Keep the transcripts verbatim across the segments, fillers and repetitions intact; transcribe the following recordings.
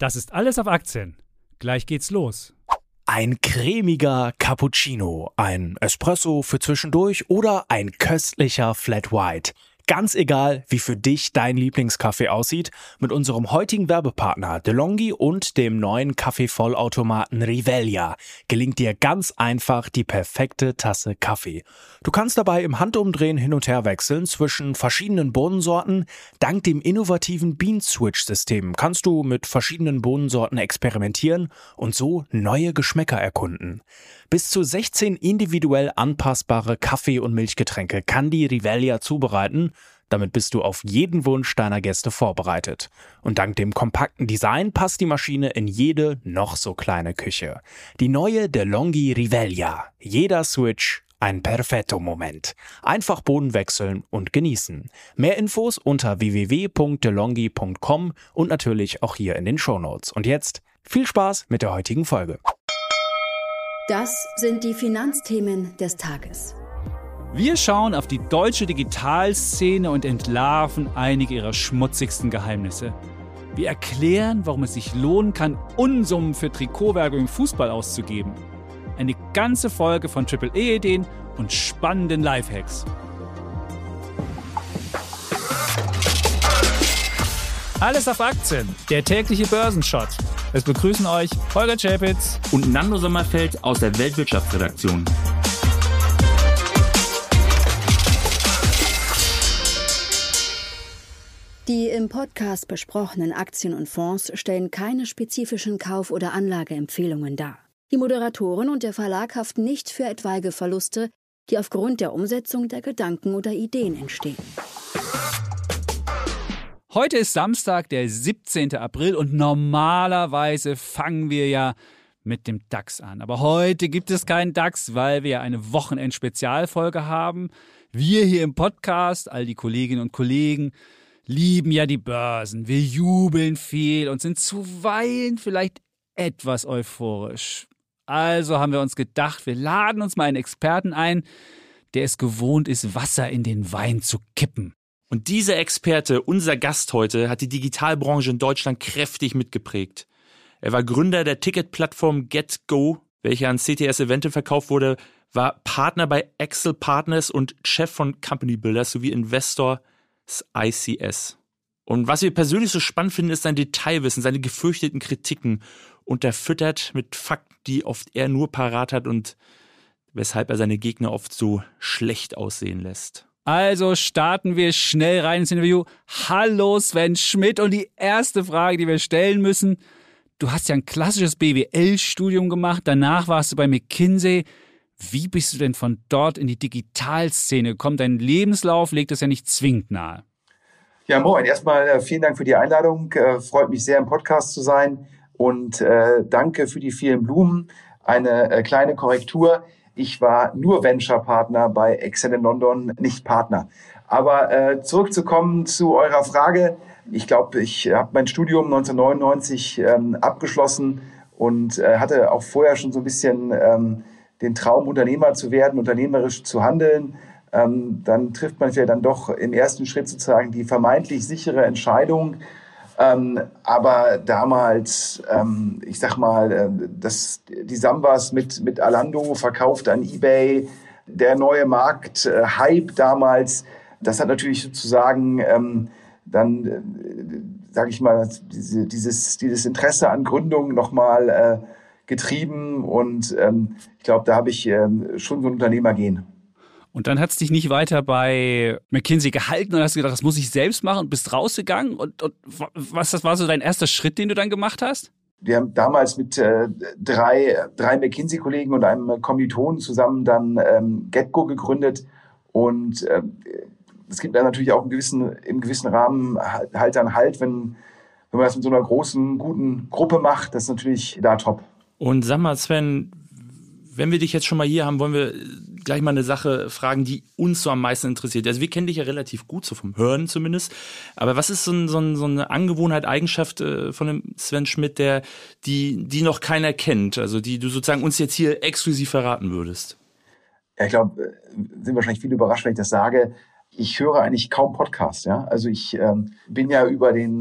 Das ist alles auf Aktien. Gleich geht's los. Ein cremiger Cappuccino, ein Espresso für zwischendurch oder ein köstlicher Flat White. Ganz egal, wie für dich dein Lieblingskaffee aussieht, mit unserem heutigen Werbepartner DeLonghi und dem neuen Kaffeevollautomaten Rivelia gelingt dir ganz einfach die perfekte Tasse Kaffee. Du kannst dabei im Handumdrehen hin und her wechseln zwischen verschiedenen Bohnensorten. Dank dem innovativen Bean-Switch-System kannst du mit verschiedenen Bohnensorten experimentieren und so neue Geschmäcker erkunden. Bis zu sechzehn individuell anpassbare Kaffee- und Milchgetränke kann die Rivelia zubereiten. Damit bist du auf jeden Wunsch deiner Gäste vorbereitet. Und dank dem kompakten Design passt die Maschine in jede noch so kleine Küche. Die neue DeLonghi Rivelia. Jeder Switch ein perfetto Moment. Einfach Bohnen wechseln und genießen. Mehr Infos unter w w w punkt delonghi punkt com und natürlich auch hier in den Shownotes. Und jetzt viel Spaß mit der heutigen Folge. Das sind die Finanzthemen des Tages. Wir schauen auf die deutsche Digitalszene und entlarven einige ihrer schmutzigsten Geheimnisse. Wir erklären, warum es sich lohnen kann, Unsummen für Trikotwerbung im Fußball auszugeben. Eine ganze Folge von Triple E-Ideen und spannenden Lifehacks. Alles auf Aktien, der tägliche Börsenshot. Es begrüßen euch Holger Czapitz und Nando Sommerfeld aus der Weltwirtschaftsredaktion. Die im Podcast besprochenen Aktien und Fonds stellen keine spezifischen Kauf- oder Anlageempfehlungen dar. Die Moderatoren und der Verlag haften nicht für etwaige Verluste, die aufgrund der Umsetzung der Gedanken oder Ideen entstehen. Heute ist Samstag, der siebzehnten April und normalerweise fangen wir ja mit dem DAX an. Aber heute gibt es keinen DAX, weil wir ja eine Wochenend-Spezialfolge haben. Wir hier im Podcast, all die Kolleginnen und Kollegen, lieben ja die Börsen. Wir jubeln viel und sind zuweilen vielleicht etwas euphorisch. Also haben wir uns gedacht, wir laden uns mal einen Experten ein, der es gewohnt ist, Wasser in den Wein zu kippen. Und dieser Experte, unser Gast heute, hat die Digitalbranche in Deutschland kräftig mitgeprägt. Er war Gründer der Ticketplattform GetGo, welche an C T S Evente verkauft wurde, war Partner bei Excel Partners und Chef von Company Builders sowie Investor I C S. Und was wir persönlich so spannend finden, ist sein Detailwissen, seine gefürchteten Kritiken, unterfüttert mit Fakten, die oft er nur parat hat und weshalb er seine Gegner oft so schlecht aussehen lässt. Also starten wir schnell rein ins Interview. Hallo Sven Schmidt, und die erste Frage, die wir stellen müssen: Du hast ja ein klassisches B W L-Studium gemacht, danach warst du bei McKinsey. Wie bist du denn von dort in die Digitalszene gekommen? Dein Lebenslauf legt das ja nicht zwingend nahe. Ja, moin. Erstmal äh, vielen Dank für die Einladung. Äh, freut mich sehr, im Podcast zu sein. Und äh, danke für die vielen Blumen. Eine äh, kleine Korrektur. Ich war nur Venture-Partner bei Excel in London, nicht Partner. Aber äh, zurückzukommen zu eurer Frage. Ich glaube, ich habe mein Studium neunzehnhundertneunundneunzig ähm, abgeschlossen und äh, hatte auch vorher schon so ein bisschen ähm, den Traum, Unternehmer zu werden, unternehmerisch zu handeln. Ähm, dann trifft man vielleicht dann doch im ersten Schritt sozusagen die vermeintlich sichere Entscheidung. Ähm, aber damals, ähm, ich sag mal, äh, das, die Sambas mit, mit Alando verkauft an eBay, der neue Markt, äh, Hype damals, das hat natürlich sozusagen ähm, dann, äh, sage ich mal, diese, dieses, dieses Interesse an Gründung nochmal äh, getrieben und ähm, ich glaube, da habe ich ähm, schon so ein Unternehmergehen. Und dann hat es dich nicht weiter bei McKinsey gehalten und hast gedacht, das muss ich selbst machen, und bist rausgegangen. Und, und was das war so dein erster Schritt, den du dann gemacht hast? Wir haben damals mit äh, drei, drei McKinsey-Kollegen und einem Kommilitonen zusammen dann ähm, GetGo gegründet. Und äh, es gibt dann natürlich auch im gewissen, im gewissen Rahmen halt dann halt, wenn, wenn man das mit so einer großen, guten Gruppe macht, das ist natürlich da top. Und sag mal, Sven, wenn wir dich jetzt schon mal hier haben, wollen wir gleich mal eine Sache fragen, die uns so am meisten interessiert. Also wir kennen dich ja relativ gut, so vom Hören zumindest. Aber was ist so, ein, so, ein, so eine Angewohnheit, Eigenschaft äh, von dem Sven Schmidt, der, die, die noch keiner kennt? Also die du sozusagen uns jetzt hier exklusiv verraten würdest? Ja, ich glaube, sind wahrscheinlich viele überrascht, wenn ich das sage. Ich höre eigentlich kaum Podcasts. Ja? Also ich ähm, bin ja über den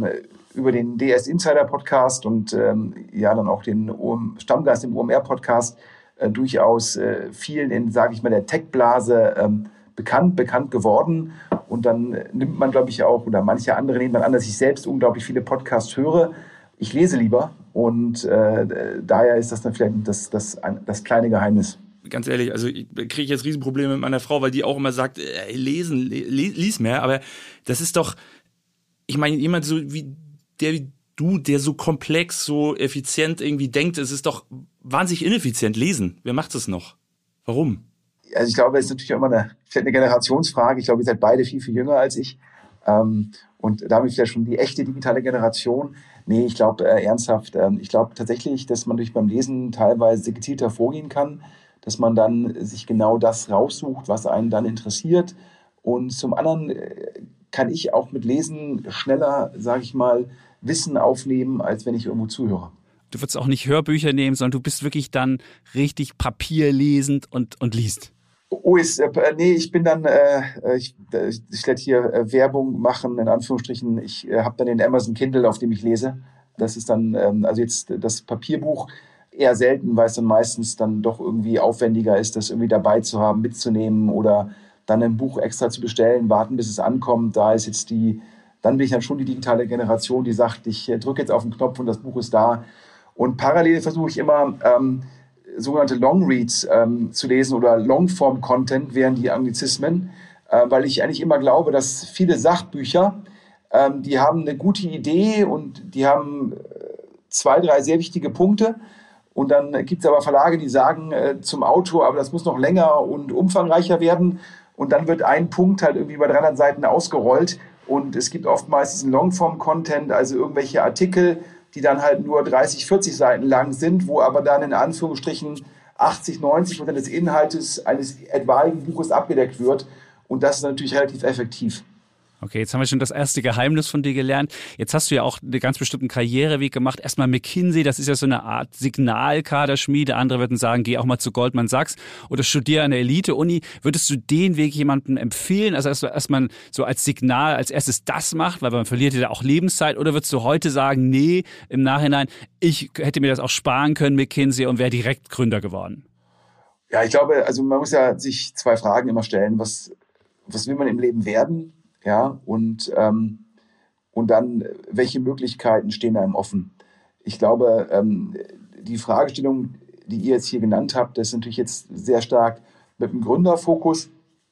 über den D S Insider Podcast und ähm, ja dann auch den O M, Stammgast im O M R Podcast äh, durchaus äh, vielen in, sage ich mal, der Tech-Blase ähm, bekannt, bekannt geworden. Und dann nimmt man, glaube ich, auch, oder manche andere nehmen dann an, dass ich selbst unglaublich viele Podcasts höre. Ich lese lieber und äh, daher ist das dann vielleicht das, das, das kleine Geheimnis. Ganz ehrlich, also ich kriege jetzt Riesenprobleme mit meiner Frau, weil die auch immer sagt, äh, lesen, le, lies mehr. Aber das ist doch, ich meine, jemand so wie der wie du, der so komplex, so effizient irgendwie denkt, es ist doch wahnsinnig ineffizient. Lesen, wer macht das noch? Warum? Also ich glaube, es ist natürlich auch immer eine, eine Generationsfrage. Ich glaube, ihr seid beide viel, viel jünger als ich. Ähm, und damit vielleicht schon die echte digitale Generation. Nee, ich glaube äh, ernsthaft, äh, ich glaube tatsächlich, dass man durch beim Lesen teilweise gezielter vorgehen kann, dass man dann sich genau das raussucht, was einen dann interessiert. Und zum anderen äh, kann ich auch mit Lesen schneller, sage ich mal, Wissen aufnehmen, als wenn ich irgendwo zuhöre. Du würdest auch nicht Hörbücher nehmen, sondern du bist wirklich dann richtig papierlesend und, und liest. Oh, ist, äh, nee, ich bin dann, äh, ich, ich werde hier äh, Werbung machen, in Anführungsstrichen. Ich äh, habe dann den Amazon Kindle, auf dem ich lese. Das ist dann, ähm, also jetzt das Papierbuch eher selten, weil es dann meistens dann doch irgendwie aufwendiger ist, das irgendwie dabei zu haben, mitzunehmen oder dann ein Buch extra zu bestellen, warten, bis es ankommt. Da ist jetzt die, dann bin ich dann schon die digitale Generation, die sagt, ich äh, drücke jetzt auf den Knopf und das Buch ist da. Und parallel versuche ich immer, ähm, sogenannte Longreads ähm, zu lesen oder Longform-Content wären die Anglizismen, äh, weil ich eigentlich immer glaube, dass viele Sachbücher, ähm, die haben eine gute Idee und die haben äh, zwei, drei sehr wichtige Punkte und dann gibt es aber Verlage, die sagen äh, zum Autor, aber das muss noch länger und umfangreicher werden und dann wird ein Punkt halt irgendwie über dreihundert Seiten ausgerollt und es gibt oftmals diesen Longform-Content, also irgendwelche Artikel, die dann halt nur dreißig, vierzig Seiten lang sind, wo aber dann in Anführungsstrichen achtzig, neunzig Prozent des Inhaltes eines etwaigen Buches abgedeckt wird. Und das ist natürlich relativ effektiv. Okay, jetzt haben wir schon das erste Geheimnis von dir gelernt. Jetzt hast du ja auch einen ganz bestimmten Karriereweg gemacht. Erstmal McKinsey, das ist ja so eine Art Signalkaderschmiede. Andere würden sagen, geh auch mal zu Goldman Sachs oder studiere an der Elite-Uni. Würdest du den Weg jemandem empfehlen? Also, dass, dass man so als Signal als erstes das macht, weil man verliert ja auch Lebenszeit. Oder würdest du heute sagen, nee, im Nachhinein, ich hätte mir das auch sparen können, McKinsey, und wäre direkt Gründer geworden? Ja, ich glaube, also man muss ja sich zwei Fragen immer stellen. Was, was will man im Leben werden? Ja, und, ähm, und dann, welche Möglichkeiten stehen einem offen? Ich glaube, ähm, die Fragestellung, die ihr jetzt hier genannt habt, das ist natürlich jetzt sehr stark mit dem Gründerfokus.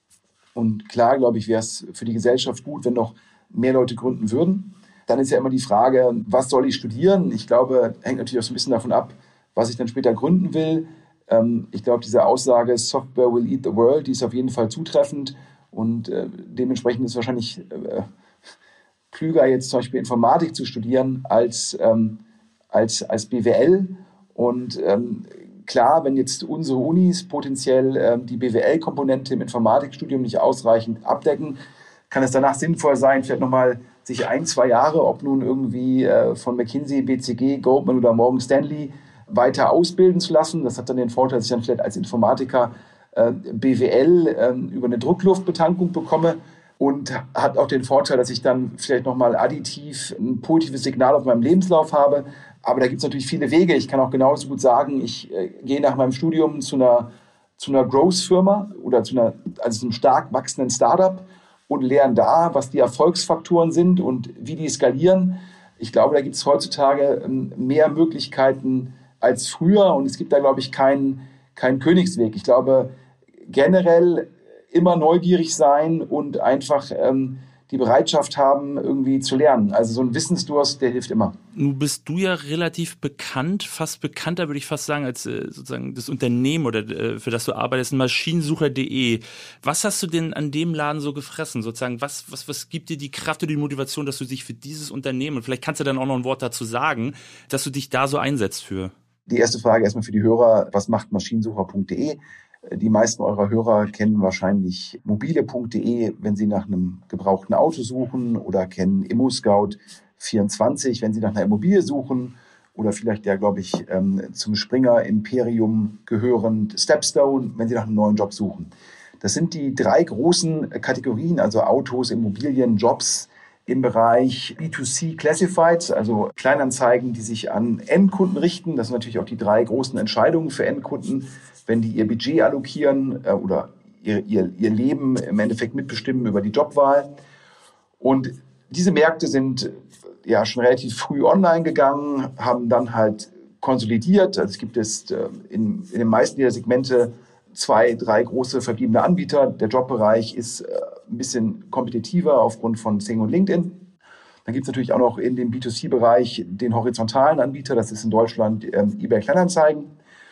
Und klar, glaube ich, wäre es für die Gesellschaft gut, wenn noch mehr Leute gründen würden. Dann ist ja immer die Frage, was soll ich studieren? Ich glaube, hängt natürlich auch so ein bisschen davon ab, was ich dann später gründen will. Ähm, ich glaube, diese Aussage, Software will eat the world, die ist auf jeden Fall zutreffend. Und äh, dementsprechend ist es wahrscheinlich äh, klüger, jetzt zum Beispiel Informatik zu studieren als, ähm, als, als B W L. Und ähm, klar, wenn jetzt unsere Unis potenziell ähm, die B W L-Komponente im Informatikstudium nicht ausreichend abdecken, kann es danach sinnvoll sein, vielleicht nochmal sich ein, zwei Jahre, ob nun irgendwie äh, von McKinsey, B C G, Goldman oder Morgan Stanley, weiter ausbilden zu lassen. Das hat dann den Vorteil, dass ich dann vielleicht als Informatiker B W L äh, über eine Druckluftbetankung bekomme und hat auch den Vorteil, dass ich dann vielleicht nochmal additiv ein positives Signal auf meinem Lebenslauf habe. Aber da gibt es natürlich viele Wege. Ich kann auch genauso gut sagen, ich äh, gehe nach meinem Studium zu einer, zu einer Growth-Firma oder zu einer, also einem stark wachsenden Startup und lerne da, was die Erfolgsfaktoren sind und wie die skalieren. Ich glaube, da gibt es heutzutage ähm, mehr Möglichkeiten als früher und es gibt da, glaube ich, keinen kein Königsweg. Ich glaube, generell immer neugierig sein und einfach ähm, die Bereitschaft haben, irgendwie zu lernen. Also so ein Wissensdurst, der hilft immer. Nun bist du ja relativ bekannt, fast bekannter würde ich fast sagen, als äh, sozusagen das Unternehmen oder äh, für das du arbeitest, maschinensucher punkt de. Was hast du denn an dem Laden so gefressen? Sozusagen, was, was, was gibt dir die Kraft oder die Motivation, dass du dich für dieses Unternehmen, und vielleicht kannst du dann auch noch ein Wort dazu sagen, dass du dich da so einsetzt für? Die erste Frage erstmal für die Hörer, was macht maschinensucher punkt de? Die meisten eurer Hörer kennen wahrscheinlich mobile punkt de, wenn sie nach einem gebrauchten Auto suchen, oder kennen ImmoScout vierundzwanzig, wenn sie nach einer Immobilie suchen, oder vielleicht ja, glaube ich, zum Springer-Imperium gehörend Stepstone, wenn sie nach einem neuen Job suchen. Das sind die drei großen Kategorien, also Autos, Immobilien, Jobs, im Bereich B zwei C Classifieds, also Kleinanzeigen, die sich an Endkunden richten. Das sind natürlich auch die drei großen Entscheidungen für Endkunden, wenn die ihr Budget allokieren äh, oder ihr, ihr, ihr Leben im Endeffekt mitbestimmen über die Jobwahl. Und diese Märkte sind ja schon relativ früh online gegangen, haben dann halt konsolidiert. Also es gibt jetzt äh, in, in den meisten dieser Segmente zwei, drei große verbliebene Anbieter. Der Jobbereich ist äh, ein bisschen kompetitiver aufgrund von Xing und LinkedIn. Dann gibt es natürlich auch noch in dem B zwei C-Bereich den horizontalen Anbieter. Das ist in Deutschland ähm, eBay Kleinanzeigen.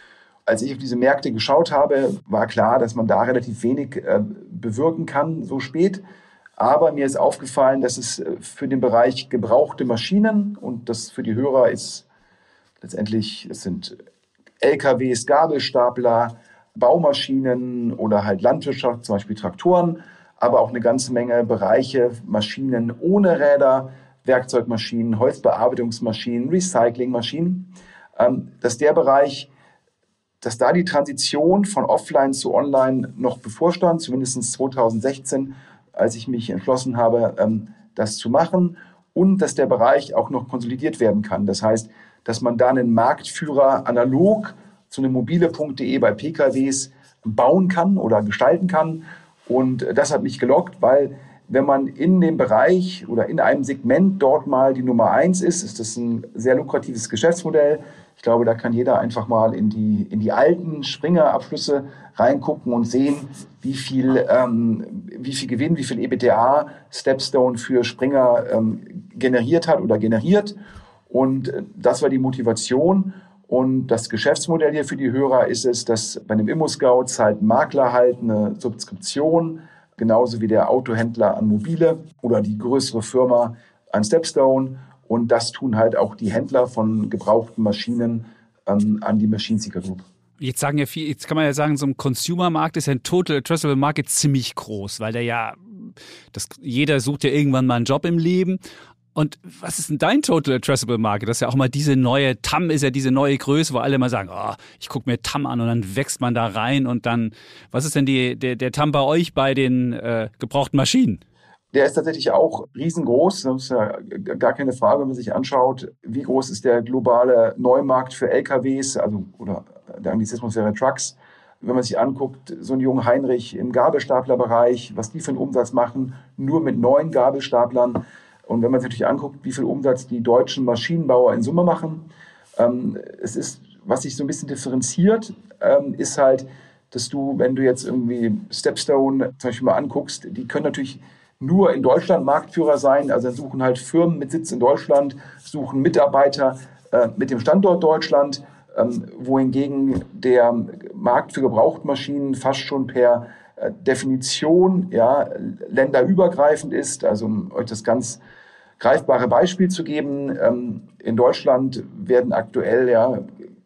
Als ich auf diese Märkte geschaut habe, war klar, dass man da relativ wenig äh, bewirken kann, so spät. Aber mir ist aufgefallen, dass es für den Bereich gebrauchte Maschinen, und das für die Hörer ist letztendlich, es sind L K Ws, Gabelstapler, Baumaschinen oder halt Landwirtschaft, zum Beispiel Traktoren, aber auch eine ganze Menge Bereiche, Maschinen ohne Räder, Werkzeugmaschinen, Holzbearbeitungsmaschinen, Recyclingmaschinen, ähm, dass der Bereich, dass da die Transition von Offline zu Online noch bevorstand, zumindest zwanzig sechzehn, als ich mich entschlossen habe, ähm, das zu machen, und dass der Bereich auch noch konsolidiert werden kann. Das heißt, dass man da einen Marktführer analog zu einem mobile Punkt de bei P K Ws bauen kann oder gestalten kann. Und das hat mich gelockt, weil wenn man in dem Bereich oder in einem Segment dort mal die Nummer eins ist, ist das ein sehr lukratives Geschäftsmodell. Ich glaube, da kann jeder einfach mal in die, in die alten Springer-Abschlüsse reingucken und sehen, wie viel, ähm, wie viel Gewinn, wie viel EBITDA Stepstone für Springer ähm, generiert hat oder generiert. Und das war die Motivation. Und das Geschäftsmodell hier für die Hörer ist es, dass bei einem ImmoScout zahlt ein Makler halt eine Subskription, genauso wie der Autohändler an Mobile oder die größere Firma an Stepstone. Und das tun halt auch die Händler von gebrauchten Maschinen ähm, an die Machine Seeker Group. Jetzt sagen ja viel, jetzt kann man ja sagen, so ein Consumer-Markt ist ja ein Total Addressable Market ziemlich groß, weil der ja, das, jeder sucht ja irgendwann mal einen Job im Leben. Und was ist denn dein Total Addressable Market? Das ist ja auch mal diese neue, T A M ist ja diese neue Größe, wo alle mal sagen, oh, ich gucke mir T A M an, und dann wächst man da rein und dann, was ist denn die, der, der T A M bei euch bei den äh, gebrauchten Maschinen? Der ist tatsächlich auch riesengroß. Das ist ja gar keine Frage, wenn man sich anschaut, wie groß ist der globale Neumarkt für L K Ws, also, oder der Anglizismus wäre Trucks. Wenn man sich anguckt, so ein Jungen Heinrich im Gabelstaplerbereich, was die für einen Umsatz machen, nur mit neun Gabelstaplern. Und wenn man sich natürlich anguckt, wie viel Umsatz die deutschen Maschinenbauer in Summe machen, ähm, es ist, was sich so ein bisschen differenziert, ähm, ist halt, dass du, wenn du jetzt irgendwie Stepstone zum Beispiel mal anguckst, die können natürlich nur in Deutschland Marktführer sein, also dann suchen halt Firmen mit Sitz in Deutschland, suchen Mitarbeiter äh, mit dem Standort Deutschland, ähm, wohingegen der Markt für Gebrauchtmaschinen fast schon per äh, Definition ja, länderübergreifend ist. Also um euch das ganz greifbare Beispiel zu geben, ähm, in Deutschland werden aktuell, ja,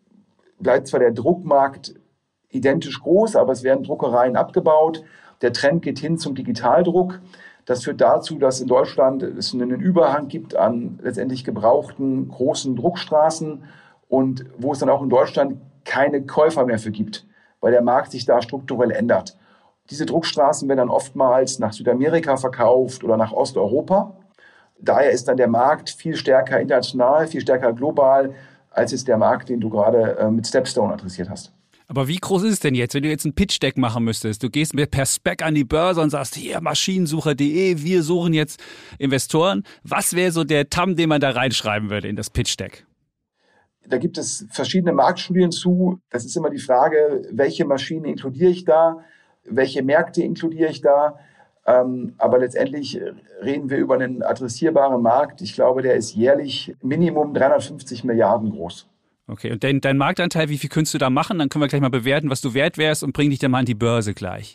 bleibt zwar der Druckmarkt identisch groß, aber es werden Druckereien abgebaut. Der Trend geht hin zum Digitaldruck. Das führt dazu, dass in Deutschland es einen Überhang gibt an letztendlich gebrauchten großen Druckstraßen und wo es dann auch in Deutschland keine Käufer mehr für gibt, weil der Markt sich da strukturell ändert. Diese Druckstraßen werden dann oftmals nach Südamerika verkauft oder nach Osteuropa. Daher ist dann der Markt viel stärker international, viel stärker global, als ist der Markt, den du gerade äh, mit Stepstone adressiert hast. Aber wie groß ist es denn jetzt, wenn du jetzt ein Pitch-Deck machen müsstest? Du gehst mit per Spec an die Börse und sagst, hier, Maschinensucher punkt de, wir suchen jetzt Investoren. Was wäre so der T A M, den man da reinschreiben würde in das Pitch-Deck? Da gibt es verschiedene Marktstudien zu. Das ist immer die Frage, welche Maschinen inkludiere ich da, welche Märkte inkludiere ich da. Ähm, aber letztendlich reden wir über einen adressierbaren Markt. Ich glaube, der ist jährlich Minimum dreihundertfünfzig Milliarden groß. Okay, und dein, dein Marktanteil, wie viel könntest du da machen? Dann können wir gleich mal bewerten, was du wert wärst, und bring dich dann mal an die Börse gleich.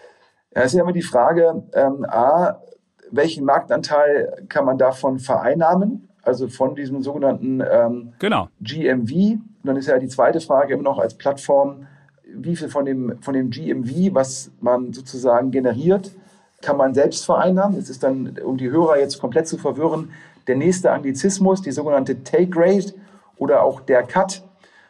Ja, das ist ja immer die Frage, ähm, A, welchen Marktanteil kann man davon vereinnahmen? Also von diesem sogenannten ähm, genau. G M V. Und dann ist ja die zweite Frage immer noch als Plattform, wie viel von dem, von dem G M V, was man sozusagen generiert, kann man selbst vereinnahmen. Es ist dann, um die Hörer jetzt komplett zu verwirren, der nächste Anglizismus, die sogenannte Take Rate oder auch der Cut.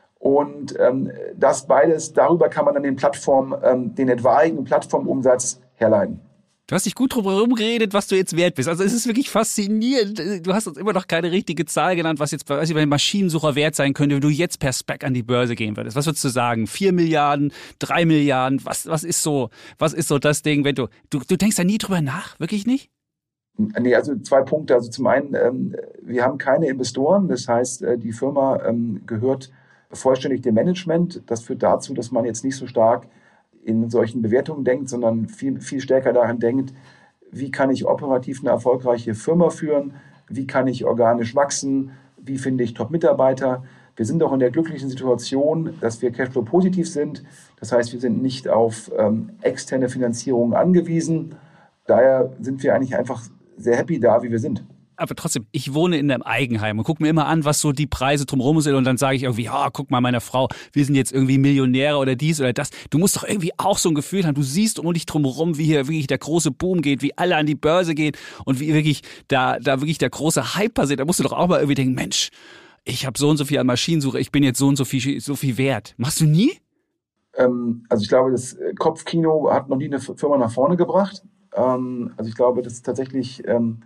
Und ähm, das beides, darüber kann man dann den Plattform, ähm, den etwaigen Plattformumsatz herleiten. Du hast dich gut drum herum geredet, was du jetzt wert bist. Also es ist wirklich faszinierend. Du hast uns immer noch keine richtige Zahl genannt, was jetzt weiß ich, bei einem Maschinensucher wert sein könnte, wenn du jetzt per Spec an die Börse gehen würdest. Was würdest du sagen? Vier Milliarden, drei Milliarden? Was, was ist so, was ist so das Ding, wenn du, du, du denkst da nie drüber nach? Wirklich nicht? Nee, also zwei Punkte. Also zum einen, ähm, wir haben keine Investoren. Das heißt, äh, die Firma ähm, gehört vollständig dem Management. Das führt dazu, dass man jetzt nicht so stark in solchen Bewertungen denkt, sondern viel, viel stärker daran denkt, wie kann ich operativ eine erfolgreiche Firma führen, wie kann ich organisch wachsen, wie finde ich Top-Mitarbeiter. Wir sind auch in der glücklichen Situation, dass wir Cashflow-positiv sind. Das heißt, wir sind nicht auf ähm, externe Finanzierung angewiesen. Daher sind wir eigentlich einfach sehr happy da, wie wir sind. Aber trotzdem, ich wohne in einem Eigenheim und gucke mir immer an, was so die Preise drumherum sind und dann sage ich irgendwie, ja, guck mal, meine Frau, wir sind jetzt irgendwie Millionäre oder dies oder das. Du musst doch irgendwie auch so ein Gefühl haben, du siehst um dich drumherum, wie hier wirklich der große Boom geht, wie alle an die Börse gehen und wie wirklich da, da wirklich der große Hype passiert. Da musst du doch auch mal irgendwie denken, Mensch, ich habe so und so viel an Maschinensuche, ich bin jetzt so und so viel, so viel wert. Machst du nie? Ähm, also ich glaube, das Kopfkino hat noch nie eine Firma nach vorne gebracht. Ähm, also ich glaube, das ist tatsächlich... Ähm,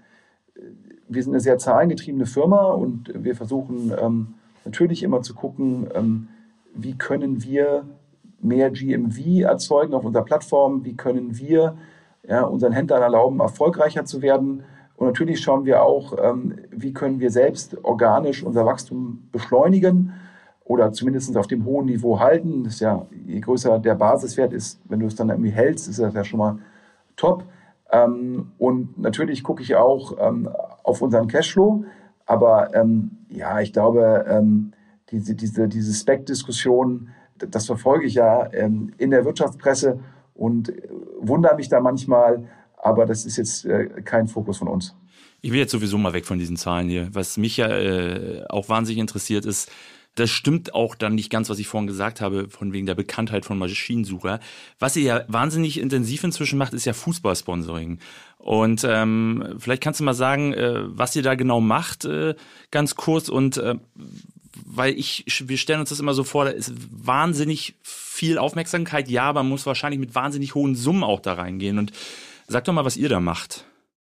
Wir sind eine sehr zahlengetriebene Firma und wir versuchen ähm, natürlich immer zu gucken, ähm, wie können wir mehr G M V erzeugen auf unserer Plattform, wie können wir ja, unseren Händlern erlauben, erfolgreicher zu werden. Und natürlich schauen wir auch, ähm, wie können wir selbst organisch unser Wachstum beschleunigen oder zumindest auf dem hohen Niveau halten. Das ist ja, je größer der Basiswert ist, wenn du es dann irgendwie hältst, ist das ja schon mal top. Ähm, und natürlich gucke ich auch ähm, auf unseren Cashflow, aber ähm, ja, ich glaube, ähm, diese, diese, diese Spec-Diskussion, das verfolge ich ja ähm, in der Wirtschaftspresse und äh, wundere mich da manchmal, aber das ist jetzt äh, kein Fokus von uns. Ich will jetzt sowieso mal weg von diesen Zahlen hier. Was mich ja äh, auch wahnsinnig interessiert ist, das stimmt auch dann nicht ganz, was ich vorhin gesagt habe, von wegen der Bekanntheit von Maschinensucher. Was ihr ja wahnsinnig intensiv inzwischen macht, ist ja Fußballsponsoring. Und ähm, vielleicht kannst du mal sagen, äh, was ihr da genau macht, äh, ganz kurz. Und äh, weil ich, wir stellen uns das immer so vor, da ist wahnsinnig viel Aufmerksamkeit. Ja, aber man muss wahrscheinlich mit wahnsinnig hohen Summen auch da reingehen. Und sag doch mal, was ihr da macht.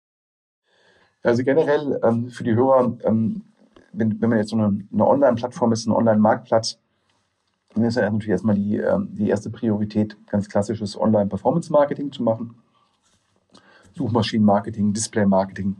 Also generell ähm, für die Hörer, ähm, wenn, wenn man jetzt so eine, eine Online-Plattform ist, ein Online-Marktplatz, dann ist ja natürlich erstmal die, ähm, die erste Priorität, ganz klassisches Online-Performance-Marketing zu machen. Suchmaschinen-Marketing, Display-Marketing.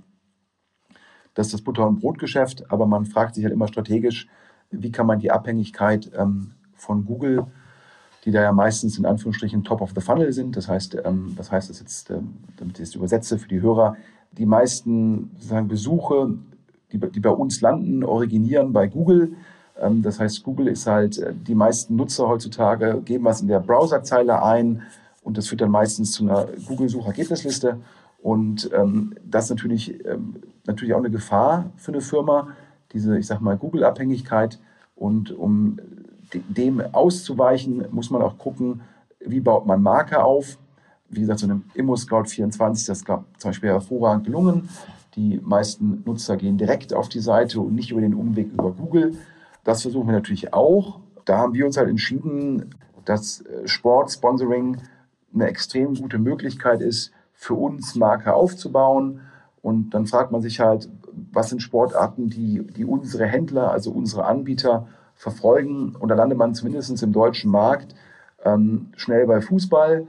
Das ist das Butter- und Brotgeschäft, aber man fragt sich halt immer strategisch, wie kann man die Abhängigkeit ähm, von Google, die da ja meistens in Anführungsstrichen top of the funnel sind, das heißt, ähm, das heißt, das jetzt, ähm, damit ich es übersetze für die Hörer, die meisten sozusagen Besuche, die, die bei uns landen, originieren bei Google. Ähm, das heißt, Google ist halt, äh, die meisten Nutzer heutzutage geben was in der Browserzeile ein und das führt dann meistens zu einer Google-Suchergebnisliste. Und ähm, das ist natürlich, ähm, natürlich auch eine Gefahr für eine Firma, diese, ich sag mal, Google-Abhängigkeit. Und um de- dem auszuweichen, muss man auch gucken, wie baut man Marke auf. Wie gesagt, so einem ImmoScout vierundzwanzig, das ist zum Beispiel hervorragend gelungen. Die meisten Nutzer gehen direkt auf die Seite und nicht über den Umweg über Google. Das versuchen wir natürlich auch. Da haben wir uns halt entschieden, dass Sportsponsoring eine extrem gute Möglichkeit ist, für uns Marke aufzubauen. Und dann fragt man sich halt, was sind Sportarten, die, die unsere Händler, also unsere Anbieter verfolgen. Und da landet man zumindest im deutschen Markt ähm, schnell bei Fußball.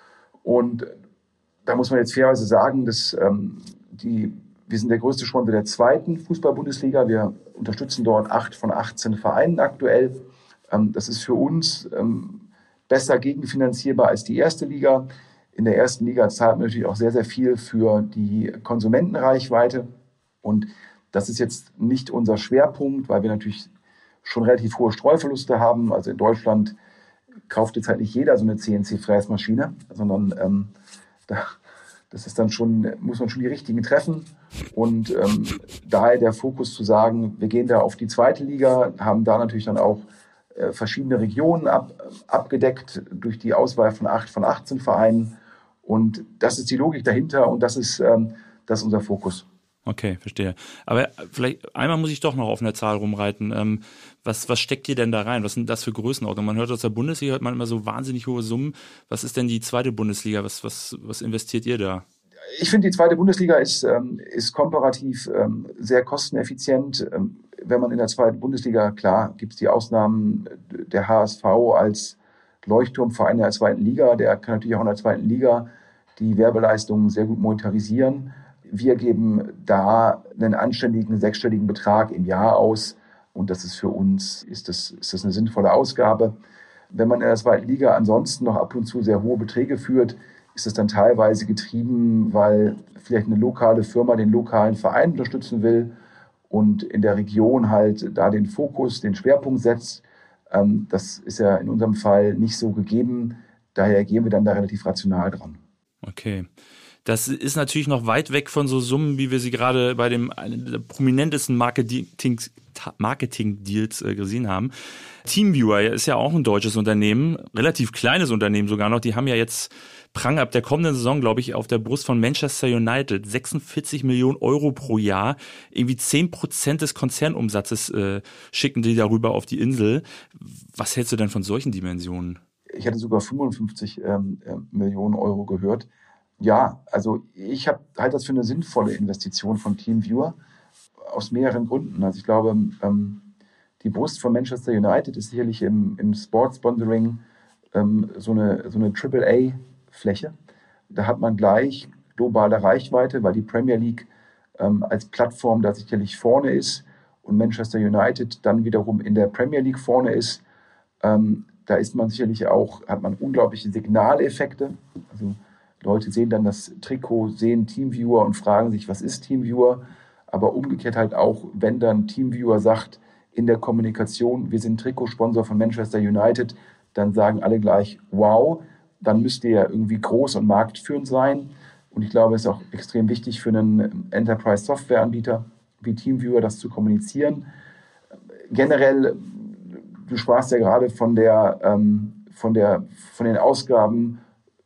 Und da muss man jetzt fairerweise sagen, dass ähm, die, wir sind der größte Sponsor der zweiten Fußball-Bundesliga. Wir unterstützen dort acht von achtzehn Vereinen aktuell. Ähm, das ist für uns ähm, besser gegenfinanzierbar als die erste Liga. In der ersten Liga zahlt man natürlich auch sehr, sehr viel für die Konsumentenreichweite. Und das ist jetzt nicht unser Schwerpunkt, weil wir natürlich schon relativ hohe Streuverluste haben. Also in Deutschland kauft jetzt halt nicht jeder so eine C N C-Fräsmaschine, sondern ähm, da, das ist dann schon, muss man schon die richtigen treffen. Und ähm, daher der Fokus zu sagen, wir gehen da auf die zweite Liga, haben da natürlich dann auch äh, verschiedene Regionen ab, abgedeckt durch die Auswahl von acht von achtzehn Vereinen. Und das ist die Logik dahinter und das ist, ähm, das ist unser Fokus. Okay, verstehe. Aber vielleicht einmal muss ich doch noch auf einer Zahl rumreiten. Ähm, was, was steckt ihr denn da rein? Was sind das für Größenordnungen? Man hört aus der Bundesliga, hört man immer so wahnsinnig hohe Summen. Was ist denn die zweite Bundesliga? Was, was, was investiert ihr da? Ich finde, die zweite Bundesliga ist, ähm, ist komparativ ähm, sehr kosteneffizient. Ähm, wenn man in der zweiten Bundesliga, klar, gibt es die Ausnahmen, der H S V als Leuchtturmverein der zweiten Liga, der kann natürlich auch in der zweiten Liga die Werbeleistungen sehr gut monetarisieren. Wir geben da einen anständigen sechsstelligen Betrag im Jahr aus und das ist für uns, ist das, ist das eine sinnvolle Ausgabe. Wenn man in der zweiten Liga ansonsten noch ab und zu sehr hohe Beträge führt, ist es dann teilweise getrieben, weil vielleicht eine lokale Firma den lokalen Verein unterstützen will und in der Region halt da den Fokus, den Schwerpunkt setzt. Das ist ja in unserem Fall nicht so gegeben. Daher gehen wir dann da relativ rational dran. Okay. Das ist natürlich noch weit weg von so Summen, wie wir sie gerade bei dem der prominentesten Marketing, Marketing-Deals äh, gesehen haben. TeamViewer ist ja auch ein deutsches Unternehmen, relativ kleines Unternehmen sogar noch. Die haben ja jetzt Prang ab der kommenden Saison, glaube ich, auf der Brust von Manchester United. sechsundvierzig Millionen Euro pro Jahr. Irgendwie zehn Prozent des Konzernumsatzes äh, schicken die darüber auf die Insel. Was hältst du denn von solchen Dimensionen? Ich hatte sogar fünfundfünfzig ähm, äh, Millionen Euro gehört. Ja, also ich habe halt das für eine sinnvolle Investition von TeamViewer aus mehreren Gründen. Also ich glaube, ähm, die Brust von Manchester United ist sicherlich im, im Sportsponsoring ähm, so eine, so eine Triple A Fläche. Da hat man gleich globale Reichweite, weil die Premier League ähm, als Plattform da sicherlich vorne ist und Manchester United dann wiederum in der Premier League vorne ist. Ähm, da ist man sicherlich auch, hat man unglaubliche Signaleffekte. Also Leute sehen dann das Trikot, sehen TeamViewer und fragen sich, was ist TeamViewer? Aber umgekehrt halt auch, wenn dann TeamViewer sagt in der Kommunikation, wir sind Trikotsponsor von Manchester United, dann sagen alle gleich, wow, dann müsst ihr ja irgendwie groß und marktführend sein. Und ich glaube, es ist auch extrem wichtig für einen Enterprise-Software-Anbieter wie TeamViewer, das zu kommunizieren. Generell, du sprachst ja gerade von der, ähm, von der, von den Ausgaben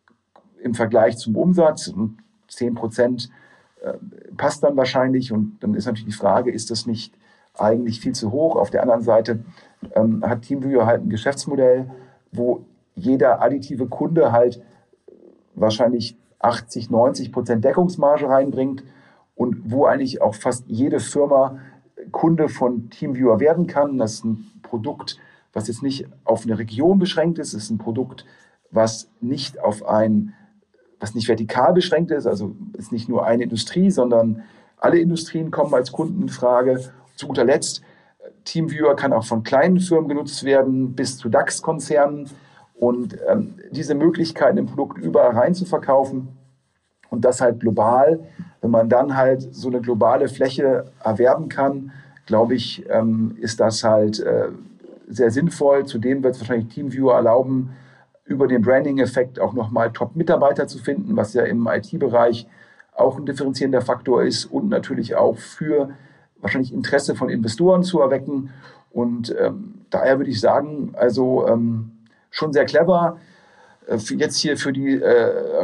im Vergleich zum Umsatz. Und zehn Prozent äh, passt dann wahrscheinlich. Und dann ist natürlich die Frage, ist das nicht eigentlich viel zu hoch? Auf der anderen Seite ähm, hat TeamViewer halt ein Geschäftsmodell, wo jeder additive Kunde halt wahrscheinlich achtzig, neunzig Prozent Deckungsmarge reinbringt und wo eigentlich auch fast jede Firma Kunde von TeamViewer werden kann. Das ist ein Produkt, was jetzt nicht auf eine Region beschränkt ist. Es ist ein Produkt, was nicht auf ein, was nicht vertikal beschränkt ist. Also ist nicht nur eine Industrie, sondern alle Industrien kommen als Kunden in Frage. Zu guter Letzt, TeamViewer kann auch von kleinen Firmen genutzt werden bis zu DAX-Konzernen. Und ähm, diese Möglichkeit, ein Produkt überall rein zu verkaufen und das halt global, wenn man dann halt so eine globale Fläche erwerben kann, glaube ich, ähm, ist das halt äh, sehr sinnvoll. Zudem wird es wahrscheinlich TeamViewer erlauben, über den Branding-Effekt auch nochmal Top-Mitarbeiter zu finden, was ja im I T-Bereich auch ein differenzierender Faktor ist und natürlich auch für wahrscheinlich Interesse von Investoren zu erwecken. Und ähm, daher würde ich sagen, also ähm, schon sehr clever. Äh, jetzt hier für die äh,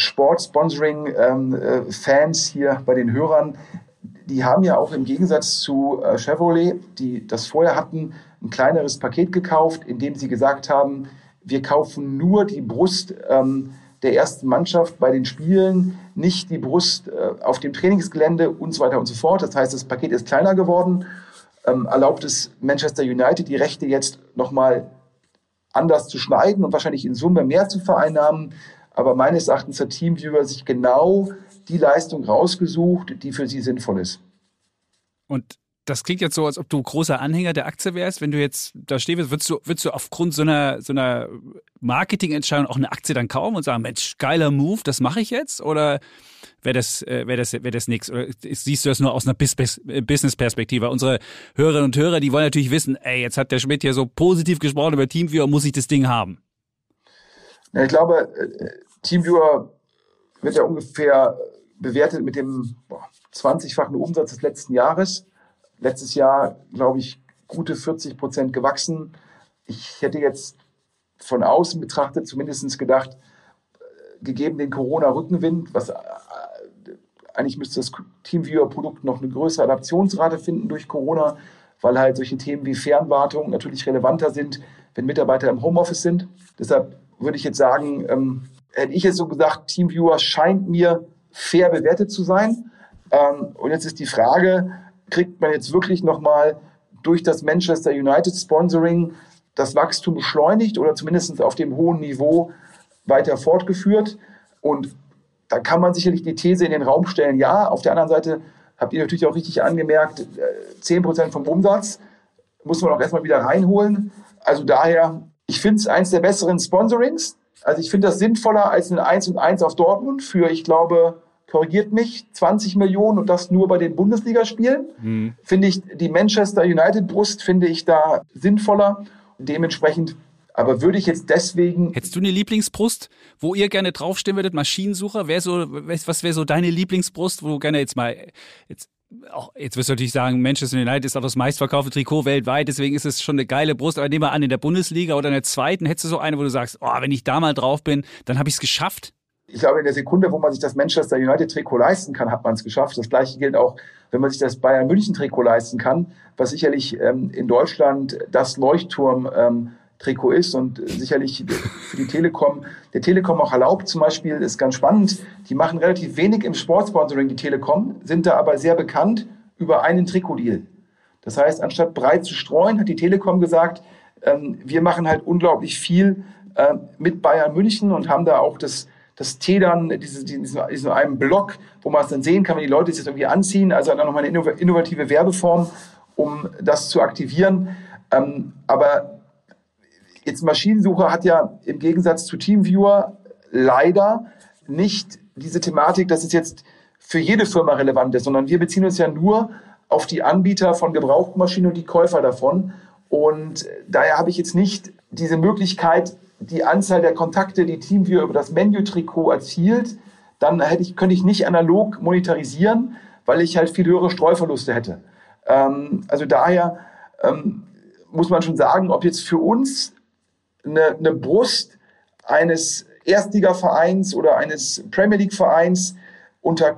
Sport-Sponsoring-Fans äh, hier bei den Hörern, die haben ja auch im Gegensatz zu äh, Chevrolet, die das vorher hatten, ein kleineres Paket gekauft, in dem sie gesagt haben, wir kaufen nur die Brust ähm, der ersten Mannschaft bei den Spielen, nicht die Brust äh, auf dem Trainingsgelände und so weiter und so fort. Das heißt, das Paket ist kleiner geworden, ähm, erlaubt es Manchester United, die Rechte jetzt nochmal anders zu schneiden und wahrscheinlich in Summe mehr zu vereinnahmen. Aber meines Erachtens hat TeamViewer sich genau die Leistung rausgesucht, die für sie sinnvoll ist. Und das klingt jetzt so, als ob du großer Anhänger der Aktie wärst. Wenn du jetzt da stehst, würdest du, würdest du aufgrund so einer, so einer Marketingentscheidung auch eine Aktie dann kaufen und sagen, Mensch, geiler Move, das mache ich jetzt? Oder wäre das, wäre das, wäre das nichts? Oder siehst du das nur aus einer Business-Perspektive? Unsere Hörerinnen und Hörer, die wollen natürlich wissen, ey, jetzt hat der Schmidt hier so positiv gesprochen über TeamViewer, muss ich das Ding haben? Ja, ich glaube, TeamViewer wird ja ungefähr bewertet mit dem zwanzigfachen Umsatz des letzten Jahres. Letztes Jahr, glaube ich, gute vierzig Prozent gewachsen. Ich hätte jetzt von außen betrachtet zumindest gedacht, gegeben den Corona-Rückenwind, was eigentlich müsste das TeamViewer-Produkt noch eine größere Adaptionsrate finden durch Corona, weil halt solche Themen wie Fernwartung natürlich relevanter sind, wenn Mitarbeiter im Homeoffice sind. Deshalb würde ich jetzt sagen, ähm, hätte ich jetzt so gesagt, TeamViewer scheint mir fair bewertet zu sein. Ähm, und jetzt ist die Frage, kriegt man jetzt wirklich nochmal durch das Manchester United Sponsoring das Wachstum beschleunigt oder zumindest auf dem hohen Niveau weiter fortgeführt? Und da kann man sicherlich die These in den Raum stellen, ja. Auf der anderen Seite habt ihr natürlich auch richtig angemerkt, zehn Prozent vom Umsatz muss man auch erstmal wieder reinholen. Also daher, ich finde es eins der besseren Sponsorings. Also ich finde das sinnvoller als ein eins und eins auf Dortmund für, ich glaube, korrigiert mich, zwanzig Millionen und das nur bei den Bundesligaspielen. Mhm. Finde ich die Manchester United Brust, finde ich da sinnvoller. Dementsprechend, aber würde ich jetzt deswegen... Hättest du eine Lieblingsbrust, wo ihr gerne draufstehen würdet, Maschinensucher? Wär so, was wäre so deine Lieblingsbrust, wo du gerne jetzt mal... Jetzt Auch, jetzt wirst du natürlich sagen, Manchester United ist auch das meistverkaufte Trikot weltweit, deswegen ist es schon eine geile Brust. Aber nehmen wir an, in der Bundesliga oder in der zweiten, hättest du so eine, wo du sagst, oh, wenn ich da mal drauf bin, dann habe ich es geschafft? Ich glaube, in der Sekunde, wo man sich das Manchester United-Trikot leisten kann, hat man es geschafft. Das Gleiche gilt auch, wenn man sich das Bayern-München-Trikot leisten kann, was sicherlich ähm, in Deutschland das Leuchtturm-Trikot ist und sicherlich für die Telekom, der Telekom auch erlaubt. Zum Beispiel ist ganz spannend, die machen relativ wenig im Sportsponsoring, die Telekom, sind da aber sehr bekannt über einen Trikotdeal. Das heißt, anstatt breit zu streuen, hat die Telekom gesagt, ähm, wir machen halt unglaublich viel äh, mit Bayern München und haben da auch das das T dann, diese, diesen, diesen einen Block, wo man es dann sehen kann, wenn die Leute sich das irgendwie anziehen. Also dann nochmal eine innovative Werbeform, um das zu aktivieren. Ähm, aber jetzt Maschinensucher hat ja im Gegensatz zu TeamViewer leider nicht diese Thematik, dass es jetzt für jede Firma relevant ist, sondern wir beziehen uns ja nur auf die Anbieter von Gebrauchtmaschinen und die Käufer davon. Und daher habe ich jetzt nicht diese Möglichkeit, die Anzahl der Kontakte, die TeamViewer über das Menu-Trikot erzielt, dann hätte ich, könnte ich nicht analog monetarisieren, weil ich halt viel höhere Streuverluste hätte. Ähm, also daher ähm, muss man schon sagen, ob jetzt für uns eine, eine Brust eines Erstligavereins oder eines Premier League-Vereins unter